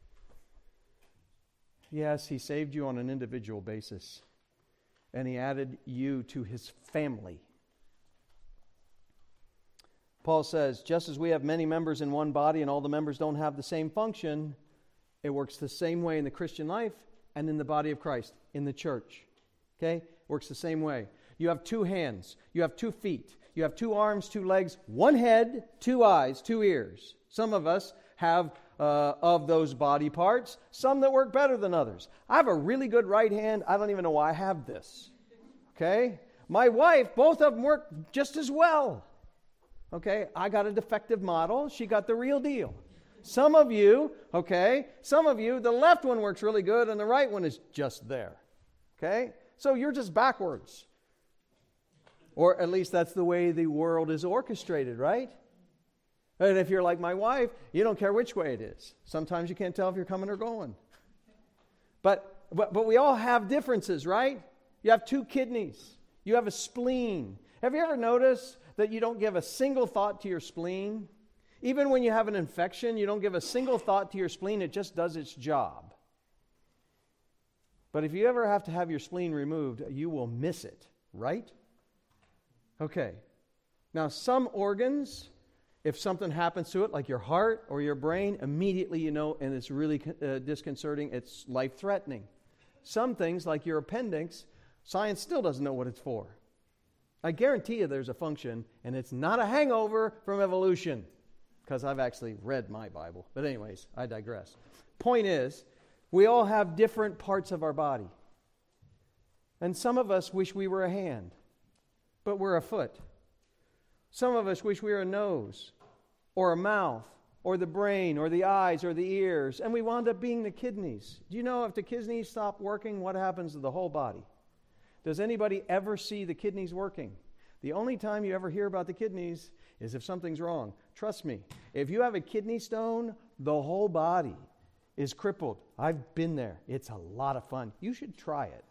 Yes, He saved you on an individual basis, and He added you to His family. Paul says, just as we have many members in one body and all the members don't have the same function, it works the same way in the Christian life and in the body of Christ, in the church. Okay? It works the same way. You have 2 hands. You have 2 feet. You have 2 arms, 2 legs, 1 head, 2 eyes, 2 ears. Some of us have of those body parts, some that work better than others. I have a really good right hand. I don't even know why I have this. Okay? My wife, both of them work just as well. Okay? I got a defective model. She got the real deal. Some of you, the left one works really good and the right one is just there. Okay? So you're just backwards. Or at least that's the way the world is orchestrated, right? And if you're like my wife, you don't care which way it is. Sometimes you can't tell if you're coming or going. But we all have differences, right? You have 2 kidneys. You have a spleen. Have you ever noticed that you don't give a single thought to your spleen? Even when you have an infection, you don't give a single thought to your spleen. It just does its job. But if you ever have to have your spleen removed, you will miss it, right? Okay. Now, some organs, if something happens to it, like your heart or your brain, immediately you know, and it's really disconcerting, it's life-threatening. Some things, like your appendix, science still doesn't know what it's for. I guarantee you there's a function, and it's not a hangover from evolution, because I've actually read my Bible. But anyways, I digress. Point is, we all have different parts of our body. And some of us wish we were a hand, but we're a foot. Some of us wish we were a nose, or a mouth, or the brain, or the eyes, or the ears, and we wound up being the kidneys. Do you know if the kidneys stop working, what happens to the whole body? Does anybody ever see the kidneys working? The only time you ever hear about the kidneys is if something's wrong. Trust me, if you have a kidney stone, the whole body is crippled. I've been there. It's a lot of fun. You should try it.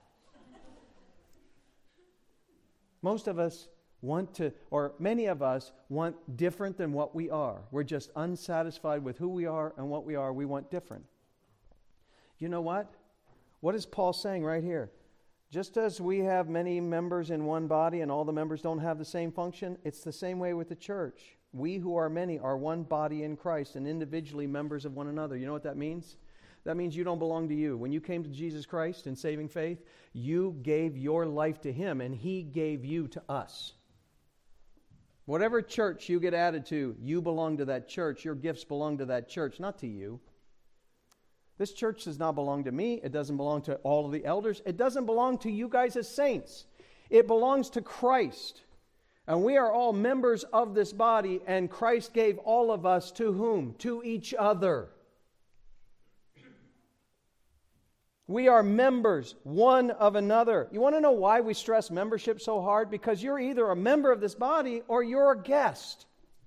Most of us want to, or many of us want different than what we are. We're just unsatisfied with who we are and what we are. We want different. You know what? What is Paul saying right here? Just as we have many members in one body and all the members don't have the same function, it's the same way with the church. We who are many are one body in Christ and individually members of one another. You know what that means? That means you don't belong to you. When you came to Jesus Christ in saving faith, you gave your life to Him and He gave you to us. Whatever church you get added to, you belong to that church. Your gifts belong to that church, not to you. This church does not belong to me. It doesn't belong to all of the elders. It doesn't belong to you guys as saints. It belongs to Christ. And we are all members of this body, and Christ gave all of us to whom? To each other. We are members one of another. You want to know why we stress membership so hard? Because you're either a member of this body or you're a guest.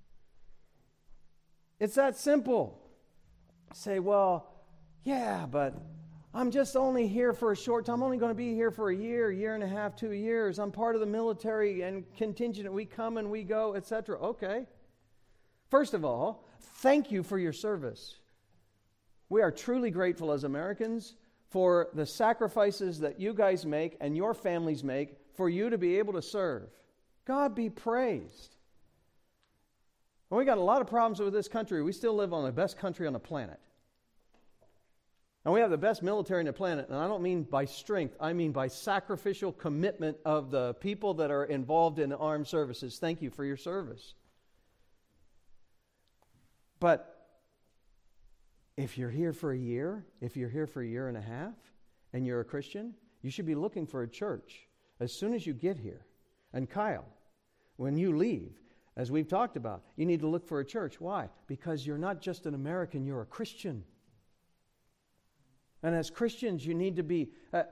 It's that simple. Say, well, yeah, but I'm just only here for a short time. I'm only going to be here for a year and a half, 2 years. I'm part of the military and contingent. We come and we go, etc. Okay. First of all, thank you for your service. We are truly grateful as Americans for the sacrifices that you guys make and your families make for you to be able to serve. God be praised. Well, we got a lot of problems with this country. We still live on the best country on the planet. And we have the best military on the planet, and I don't mean by strength, I mean by sacrificial commitment of the people that are involved in the armed services. Thank you for your service. But if you're here for a year, if you're here for a year and a half, and you're a Christian, you should be looking for a church as soon as you get here. And Kyle, when you leave, as we've talked about, you need to look for a church. Why? Because you're not just an American, you're a Christian. And as Christians, you need to be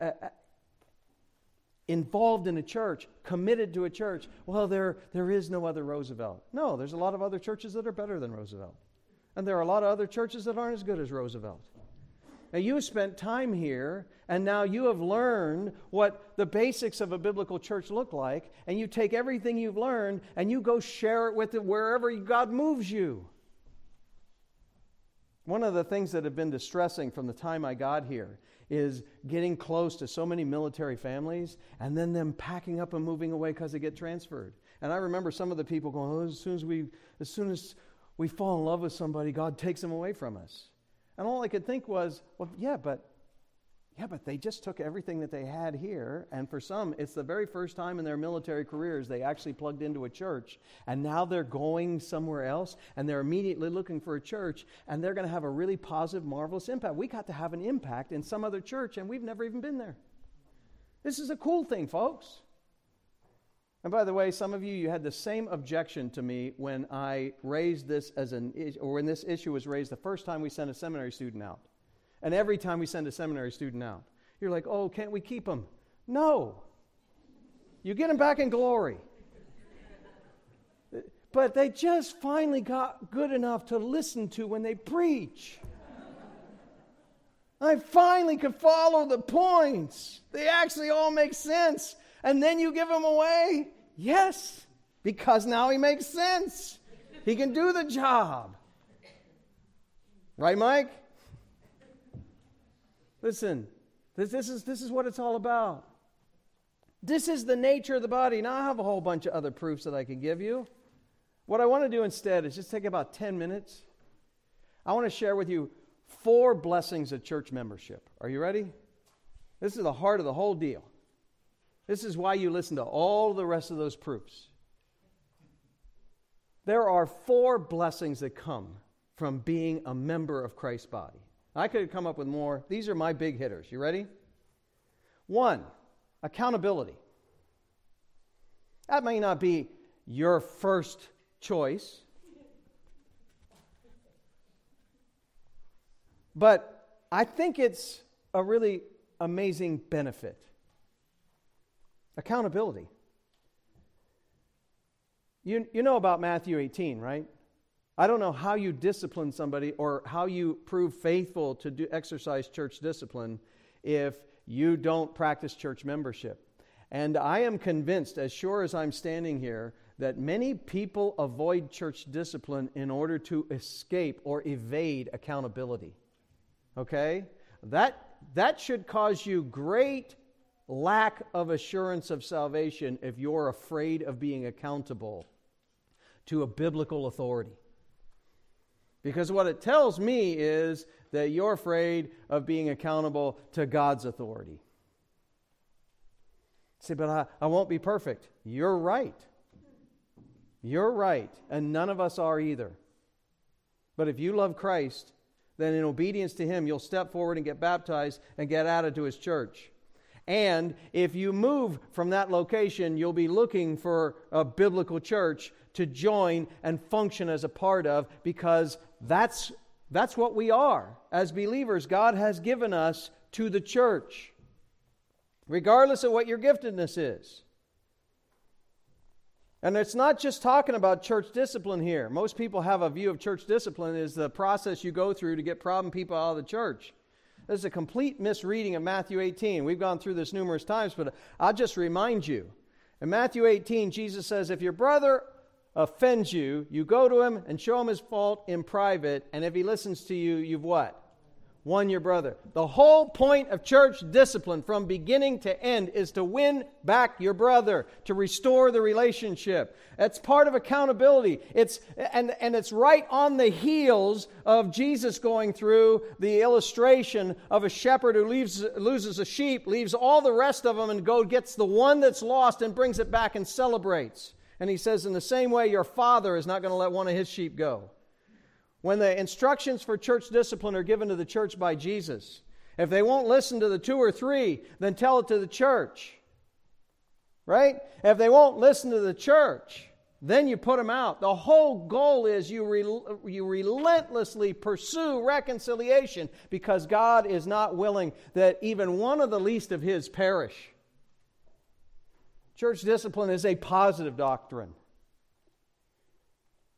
involved in a church, committed to a church. Well, there is no other Roosevelt. No, there's a lot of other churches that are better than Roosevelt. And there are a lot of other churches that aren't as good as Roosevelt. Now, you spent time here, and now you have learned what the basics of a biblical church look like, and you take everything you've learned and you go share it with it wherever God moves you. One of the things that have been distressing from the time I got here is getting close to so many military families and then them packing up and moving away because they get transferred. And I remember some of the people going, oh, as soon as we fall in love with somebody, God takes them away from us. And all I could think was, well, yeah, but they just took everything that they had here, and for some, it's the very first time in their military careers they actually plugged into a church, and now they're going somewhere else, and they're immediately looking for a church, and they're going to have a really positive, marvelous impact. We got to have an impact in some other church, and we've never even been there. This is a cool thing, folks. And by the way, some of you had the same objection to me when I raised this when this issue was raised the first time we sent a seminary student out. And every time we send a seminary student out, you're like, oh, can't we keep them? No. You get them back in glory. But they just finally got good enough to listen to when they preach. I finally could follow the points. They actually all make sense. And then you give him away? Yes, because now he makes sense. He can do the job. Right, Mike? Listen, this is what it's all about. This is the nature of the body. Now, I have a whole bunch of other proofs that I can give you. What I want to do instead is just take about 10 minutes. I want to share with you 4 blessings of church membership. Are you ready? This is the heart of the whole deal. This is why you listen to all the rest of those proofs. There are 4 blessings that come from being a member of Christ's body. I could have come up with more. These are my big hitters. You ready? 1, accountability. That may not be your first choice, but I think it's a really amazing benefit. Accountability. You know about Matthew 18, right? I don't know how you discipline somebody or how you prove faithful to exercise church discipline if you don't practice church membership. And I am convinced, as sure as I'm standing here, that many people avoid church discipline in order to escape or evade accountability. Okay? That should cause you great lack of assurance of salvation if you're afraid of being accountable to a biblical authority. Because what it tells me is that you're afraid of being accountable to God's authority. Say, but I won't be perfect. You're right. You're right. And none of us are either. But if you love Christ, then in obedience to Him, you'll step forward and get baptized and get added to His church. And if you move from that location, you'll be looking for a biblical church to join and function as a part of, because that's what we are. As believers, God has given us to the church, regardless of what your giftedness is. And it's not just talking about church discipline here. Most people have a view of church discipline as the process you go through to get problem people out of the church. This is a complete misreading of Matthew 18. We've gone through this numerous times, but I'll just remind you. In Matthew 18, Jesus says, if your brother offends you, you go to him and show him his fault in private, and if he listens to you, you've what? Won your brother. The whole point of church discipline from beginning to end is to win back your brother, to restore the relationship. That's part of accountability. It's right on the heels of Jesus going through the illustration of a shepherd who loses a sheep, leaves all the rest of them and gets the one that's lost and brings it back and celebrates. And he says, in the same way, your Father is not going to let one of His sheep go. When the instructions for church discipline are given to the church by Jesus, if they won't listen to the 2 or 3, then tell it to the church. Right? If they won't listen to the church, then you put them out. The whole goal is you relentlessly pursue reconciliation, because God is not willing that even one of the least of His perish. Church discipline is a positive doctrine.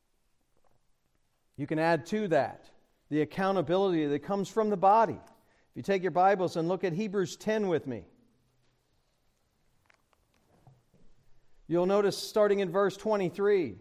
You can add to that the accountability that comes from the body. If you take your Bibles and look at Hebrews 10 with me, you'll notice starting in verse 23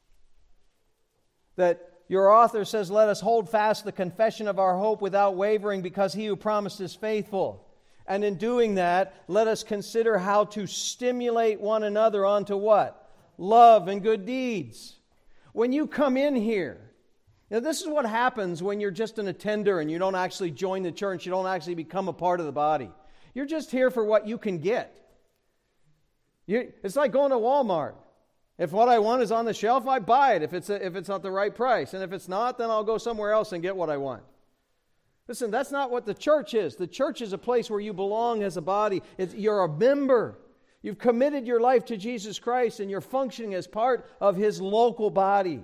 that your author says, "Let us hold fast the confession of our hope without wavering, because he who promised is faithful. And in doing that, let us consider how to stimulate one another onto what? Love and good deeds." When you come in here, now this is what happens when you're just an attender and you don't actually join the church, you don't actually become a part of the body. You're just here for what you can get. It's like going to Walmart. If what I want is on the shelf, I buy it if it's not the right price. And if it's not, then I'll go somewhere else and get what I want. Listen, that's not what the church is. The church is a place where you belong as a body. You're a member. You've committed your life to Jesus Christ and you're functioning as part of His local body.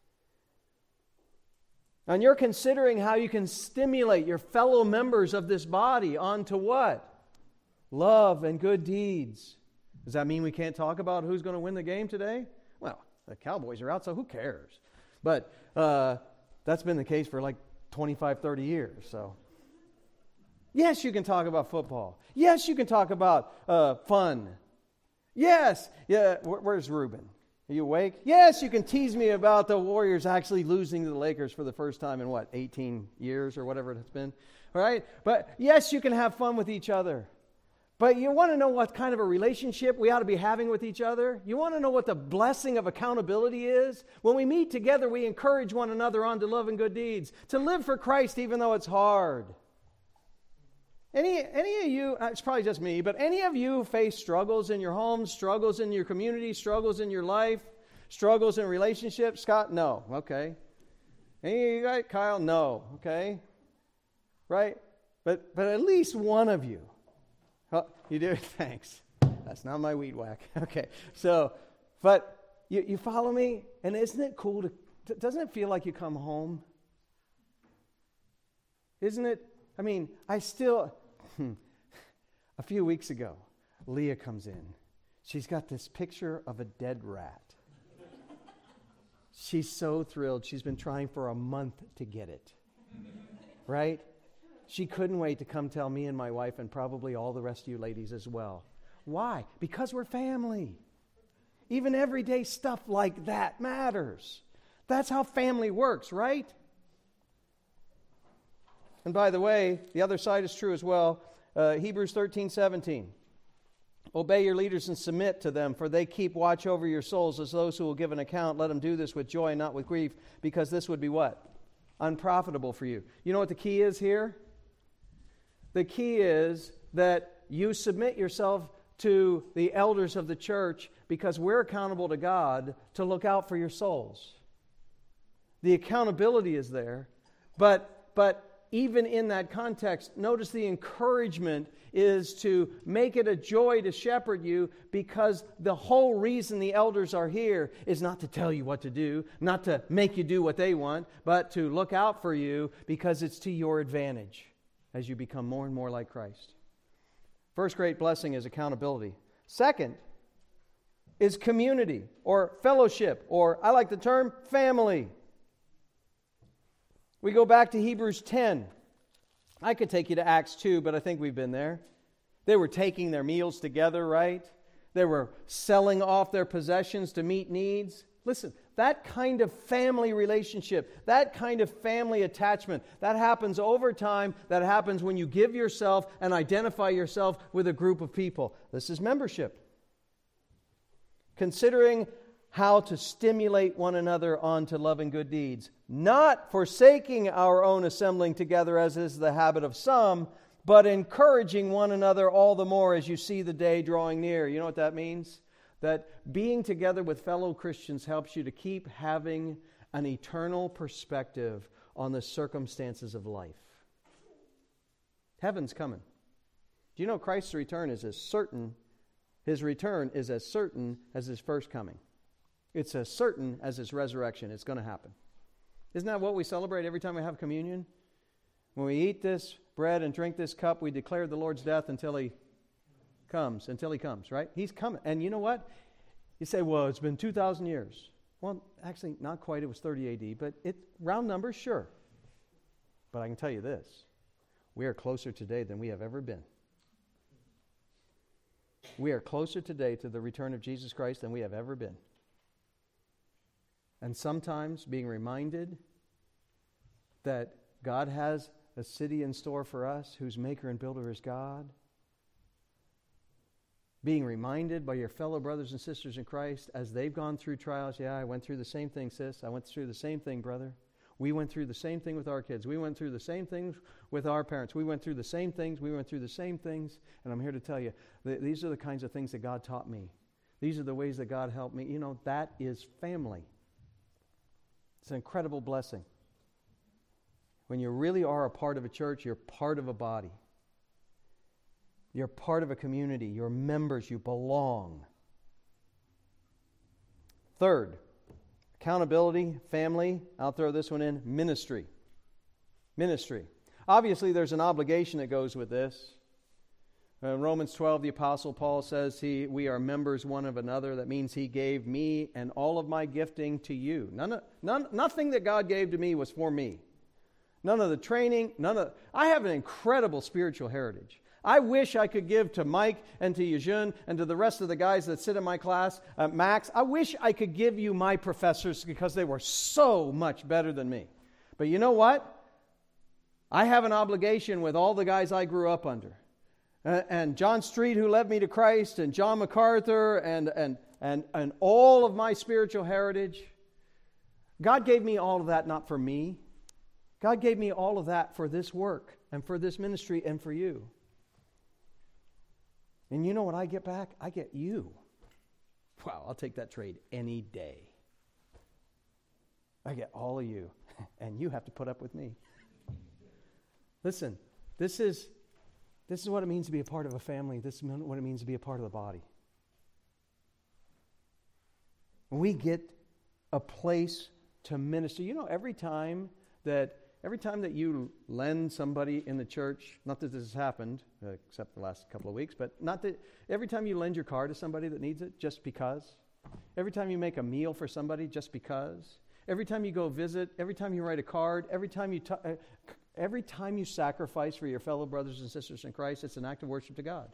And you're considering how you can stimulate your fellow members of this body onto what? Love and good deeds. Does that mean we can't talk about who's going to win the game today? Well, the Cowboys are out, so who cares? But that's been the case for like 25, 30 years. So, yes, you can talk about football. Yes, you can talk about fun. Yes. Yeah. Where's Reuben? Are you awake? Yes, you can tease me about the Warriors actually losing to the Lakers for the first time in 18 years or whatever it's been. All right? But yes, you can have fun with each other. But you want to know what kind of a relationship we ought to be having with each other? You want to know what the blessing of accountability is? When we meet together, we encourage one another on to love and good deeds, to live for Christ even though it's hard. Any of you, it's probably just me, but any of you face struggles in your homes, struggles in your community, struggles in your life, struggles in relationships? Scott, no. Okay. Any of you guys? Kyle, no. Okay. Right? But at least one of you. Oh, you do? Thanks. That's not my weed whack. Okay. So, but you follow me? And isn't it cool doesn't it feel like you come home? Isn't it? I mean, a few weeks ago, Leah comes in. She's got this picture of a dead rat. She's so thrilled. She's been trying for a month to get it. Right? She couldn't wait to come tell me and my wife and probably all the rest of you ladies as well. Why? Because we're family. Even everyday stuff like that matters. That's how family works, right? And by the way, the other side is true as well. Hebrews 13:17. Obey your leaders and submit to them, for they keep watch over your souls as those who will give an account. Let them do this with joy and not with grief, because this would be what? Unprofitable for you. You know what the key is here? The key is that you submit yourself to the elders of the church because we're accountable to God to look out for your souls. The accountability is there, but even in that context, notice the encouragement is to make it a joy to shepherd you, because the whole reason the elders are here is not to tell you what to do, not to make you do what they want, but to look out for you because it's to your advantage as you become more and more like Christ. First great blessing is accountability. Second is community or fellowship, or I like the term family. We go back to Hebrews 10. I could take you to Acts 2, but I think we've been there. They were taking their meals together, right? They were selling off their possessions to meet needs. Listen, that kind of family relationship, that kind of family attachment, that happens over time. That happens when you give yourself and identify yourself with a group of people. This is membership. Considering how to stimulate one another on to love and good deeds, not forsaking our own assembling together as is the habit of some, but encouraging one another all the more as you see the day drawing near. You know what that means? That being together with fellow Christians helps you to keep having an eternal perspective on the circumstances of life. Heaven's coming. Do you know Christ's return is as certain? His return is as certain as His first coming. It's as certain as His resurrection. It's going to happen. Isn't that what we celebrate every time we have communion? When we eat this bread and drink this cup, we declare the Lord's death until He comes, right? He's coming. And you know what? You say, well, it's been 2,000 years. Well, actually, not quite. It was 30 AD, but round numbers, sure. But I can tell you this. We are closer today than we have ever been. We are closer today to the return of Jesus Christ than we have ever been. And sometimes being reminded that God has a city in store for us whose maker and builder is God. Being reminded by your fellow brothers and sisters in Christ as they've gone through trials. Yeah, I went through the same thing, sis. I went through the same thing, brother. We went through the same thing with our kids. We went through the same things with our parents. We went through the same things. We went through the same things. And I'm here to tell you, these are the kinds of things that God taught me. These are the ways that God helped me. You know, that is family. It's an incredible blessing. When you really are a part of a church, you're part of a body. You're part of a community. You're members. You belong. Third, accountability, family. I'll throw this one in. Ministry. Ministry. Obviously, there's an obligation that goes with this. In Romans 12, the Apostle Paul says we are members one of another. That means he gave me and all of my gifting to you. Nothing that God gave to me was for me. None of the training, I have an incredible spiritual heritage. I wish I could give to Mike and to Yejun and to the rest of the guys that sit in my class, Max, I wish I could give you my professors because they were so much better than me. But you know what? I have an obligation with all the guys I grew up under. And John Street, who led me to Christ, and John MacArthur, and all of my spiritual heritage. God gave me all of that not for me. God gave me all of that for this work and for this ministry and for you. And you know what I get back? I get you. Wow, I'll take that trade any day. I get all of you, and you have to put up with me. Listen, this is what it means to be a part of a family. This is what it means to be a part of the body. We get a place to minister. You know, every time that you lend somebody in the church, not that this has happened, except the last couple of weeks, but not that every time you lend your car to somebody that needs it, just because. Every time you make a meal for somebody, just because. Every time you go visit, every time you write a card, every time you sacrifice for your fellow brothers and sisters in Christ, it's an act of worship to God.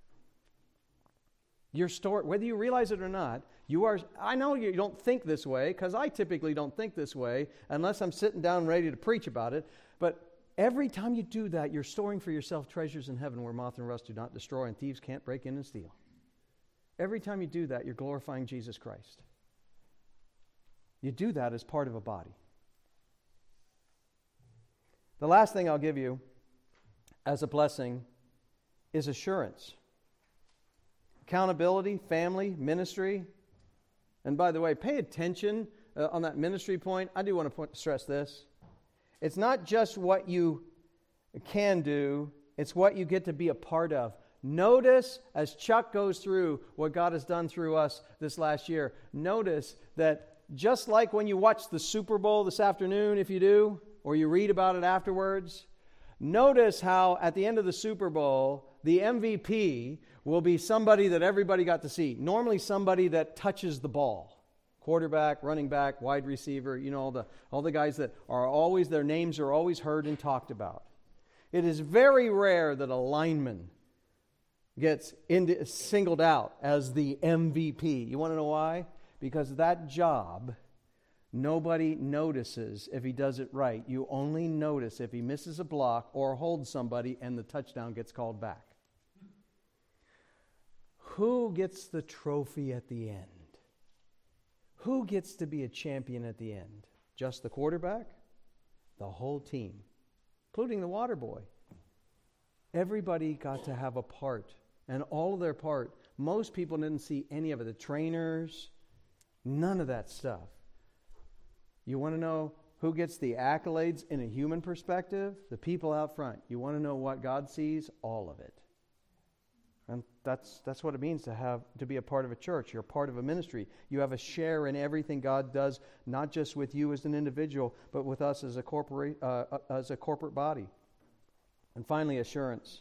Your story, whether you realize it or not, I know you don't think this way, because I typically don't think this way unless I'm sitting down ready to preach about it. But every time you do that, you're storing for yourself treasures in heaven where moth and rust do not destroy and thieves can't break in and steal. Every time you do that, you're glorifying Jesus Christ. You do that as part of a body. The last thing I'll give you as a blessing is assurance. Accountability, family, ministry. And by the way, pay attention on that ministry point. I do want to stress this. It's not just what you can do, it's what you get to be a part of. Notice, as Chuck goes through what God has done through us this last year, notice that just like when you watch the Super Bowl this afternoon, if you do, or you read about it afterwards, notice how at the end of the Super Bowl, the MVP will be somebody that everybody got to see. Normally somebody that touches the ball. Quarterback, running back, wide receiver, you know, all the guys that are always, their names are always heard and talked about. It is very rare that a lineman gets singled out as the MVP. You want to know why? Because that job, nobody notices if he does it right. You only notice if he misses a block or holds somebody and the touchdown gets called back. Who gets the trophy at the end? Who gets to be a champion at the end? Just the quarterback? The whole team, including the water boy. Everybody got to have a part, and all of their part. Most people didn't see any of it. The trainers, none of that stuff. You want to know who gets the accolades in a human perspective? The people out front. You want to know what God sees? All of it. And that's what it means to be a part of a church. You're a part of a ministry. You have a share in everything God does, not just with you as an individual, but with us as a corporate body. And finally, assurance.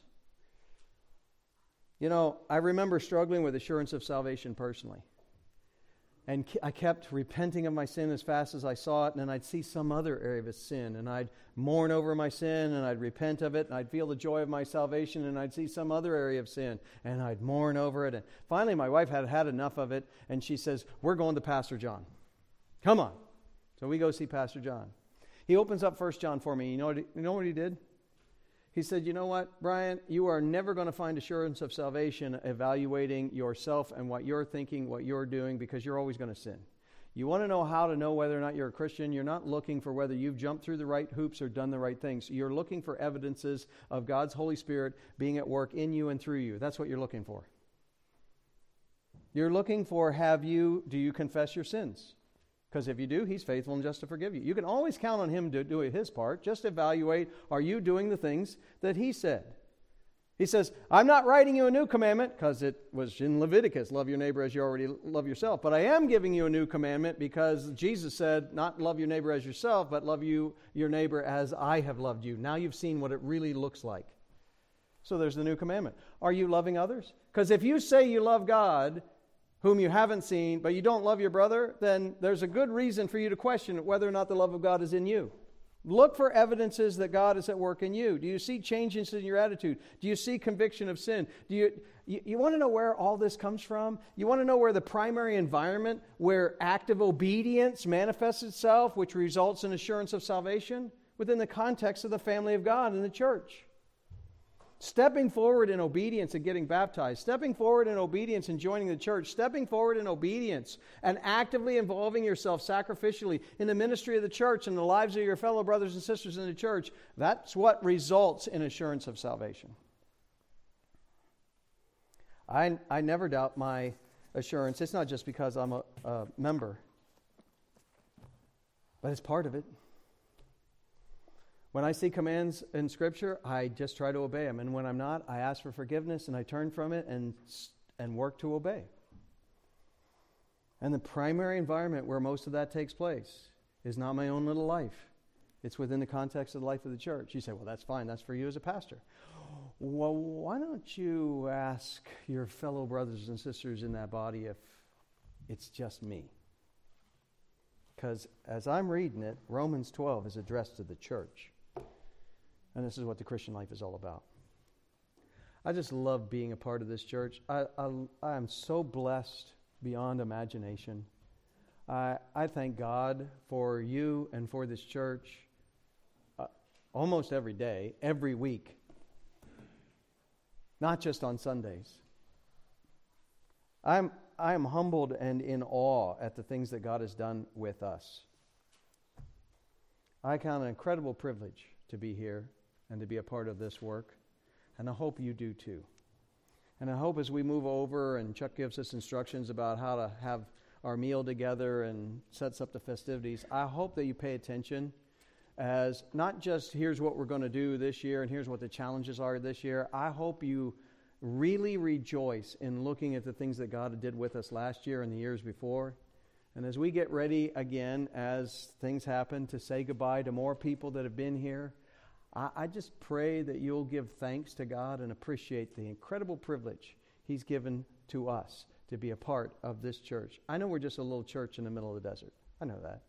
You know, I remember struggling with assurance of salvation personally. And I kept repenting of my sin as fast as I saw it, and then I'd see some other area of a sin, and I'd mourn over my sin, and I'd repent of it, and I'd feel the joy of my salvation, and I'd see some other area of sin, and I'd mourn over it. And finally, my wife had had enough of it, and she says, "We're going to Pastor John. Come on." So we go see Pastor John. He opens up 1 John for me. You know what he did? He said, "You know what, Brian? You are never going to find assurance of salvation evaluating yourself and what you're thinking, what you're doing, because you're always going to sin. You want to know how to know whether or not you're a Christian? You're not looking for whether you've jumped through the right hoops or done the right things. You're looking for evidences of God's Holy Spirit being at work in you and through you. That's what you're looking for. You're looking for, do you confess your sins? Because if you do, He's faithful and just to forgive you. You can always count on Him to do His part. Just evaluate, are you doing the things that He said? He says, "I'm not writing you a new commandment," because it was in Leviticus, love your neighbor as you already love yourself. "But I am giving you a new commandment," because Jesus said, not love your neighbor as yourself, but love your neighbor as I have loved you. Now you've seen what it really looks like. So there's the new commandment. Are you loving others? Because if you say you love God, whom you haven't seen, but you don't love your brother, then there's a good reason for you to question whether or not the love of God is in you. Look for evidences that God is at work in you. Do you see changes in your attitude? Do you see conviction of sin? Do you want to know where all this comes from? You want to know where the primary environment where active obedience manifests itself, which results in assurance of salvation? Within the context of the family of God in the church. Stepping forward in obedience and getting baptized. Stepping forward in obedience and joining the church. Stepping forward in obedience and actively involving yourself sacrificially in the ministry of the church and the lives of your fellow brothers and sisters in the church. That's what results in assurance of salvation. I never doubt my assurance. It's not just because I'm a member, but it's part of it. When I see commands in Scripture, I just try to obey them. And when I'm not, I ask for forgiveness and I turn from it and work to obey. And the primary environment where most of that takes place is not my own little life. It's within the context of the life of the church. You say, "Well, that's fine. That's for you as a pastor." Well, why don't you ask your fellow brothers and sisters in that body if it's just me? Because as I'm reading it, Romans 12 is addressed to the church. And this is what the Christian life is all about. I just love being a part of this church. I am so blessed beyond imagination. I thank God for you and for this church almost every day, every week. Not just on Sundays. I am humbled and in awe at the things that God has done with us. I count it an incredible privilege to be here and to be a part of this work. And I hope you do too. And I hope as we move over and Chuck gives us instructions about how to have our meal together and sets up the festivities, I hope that you pay attention as not just here's what we're going to do this year and here's what the challenges are this year. I hope you really rejoice in looking at the things that God did with us last year and the years before. And as we get ready again, as things happen, to say goodbye to more people that have been here, I just pray that you'll give thanks to God and appreciate the incredible privilege He's given to us to be a part of this church. I know we're just a little church in the middle of the desert. I know that.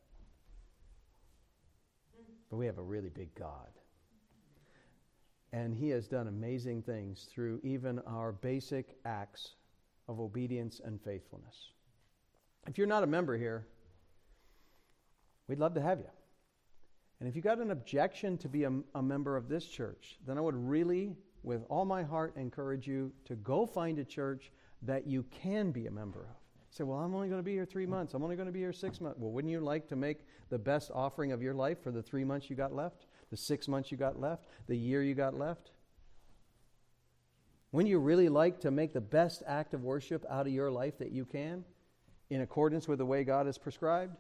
But we have a really big God. And He has done amazing things through even our basic acts of obedience and faithfulness. If you're not a member here, we'd love to have you. And if you got an objection to be a member of this church, then I would really, with all my heart, encourage you to go find a church that you can be a member of. Say, "Well, I'm only going to be here 3 months. I'm only going to be here 6 months." Well, wouldn't you like to make the best offering of your life for the 3 months you got left, the 6 months you got left, the year you got left? Wouldn't you really like to make the best act of worship out of your life that you can, in accordance with the way God has prescribed?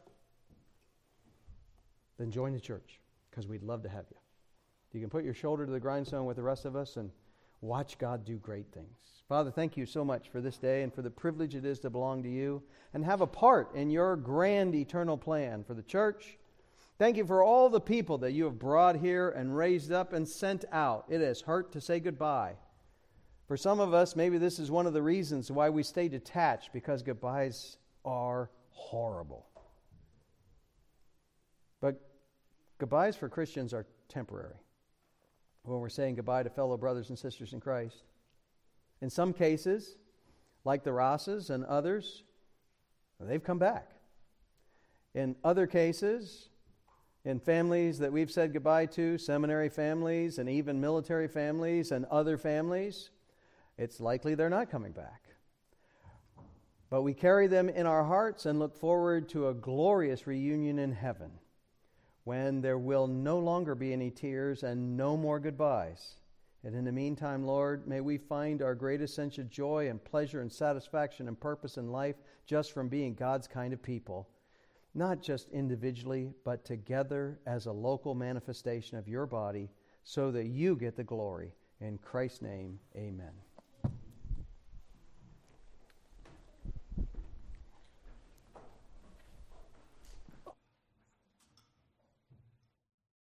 Then join the church, because we'd love to have you. You can put your shoulder to the grindstone with the rest of us and watch God do great things. Father, thank you so much for this day and for the privilege it is to belong to you and have a part in your grand eternal plan for the church. Thank you for all the people that you have brought here and raised up and sent out. It has hurt to say goodbye. For some of us, maybe this is one of the reasons why we stay detached, because goodbyes are horrible. But goodbyes for Christians are temporary. When we're saying goodbye to fellow brothers and sisters in Christ. In some cases, like the Rosses and others, they've come back. In other cases, in families that we've said goodbye to, seminary families and even military families and other families, it's likely they're not coming back. But we carry them in our hearts and look forward to a glorious reunion in heaven, when there will no longer be any tears and no more goodbyes. And in the meantime, Lord, may we find our greatest sense of joy and pleasure and satisfaction and purpose in life just from being God's kind of people, not just individually, but together as a local manifestation of your body, so that you get the glory. In Christ's name, amen.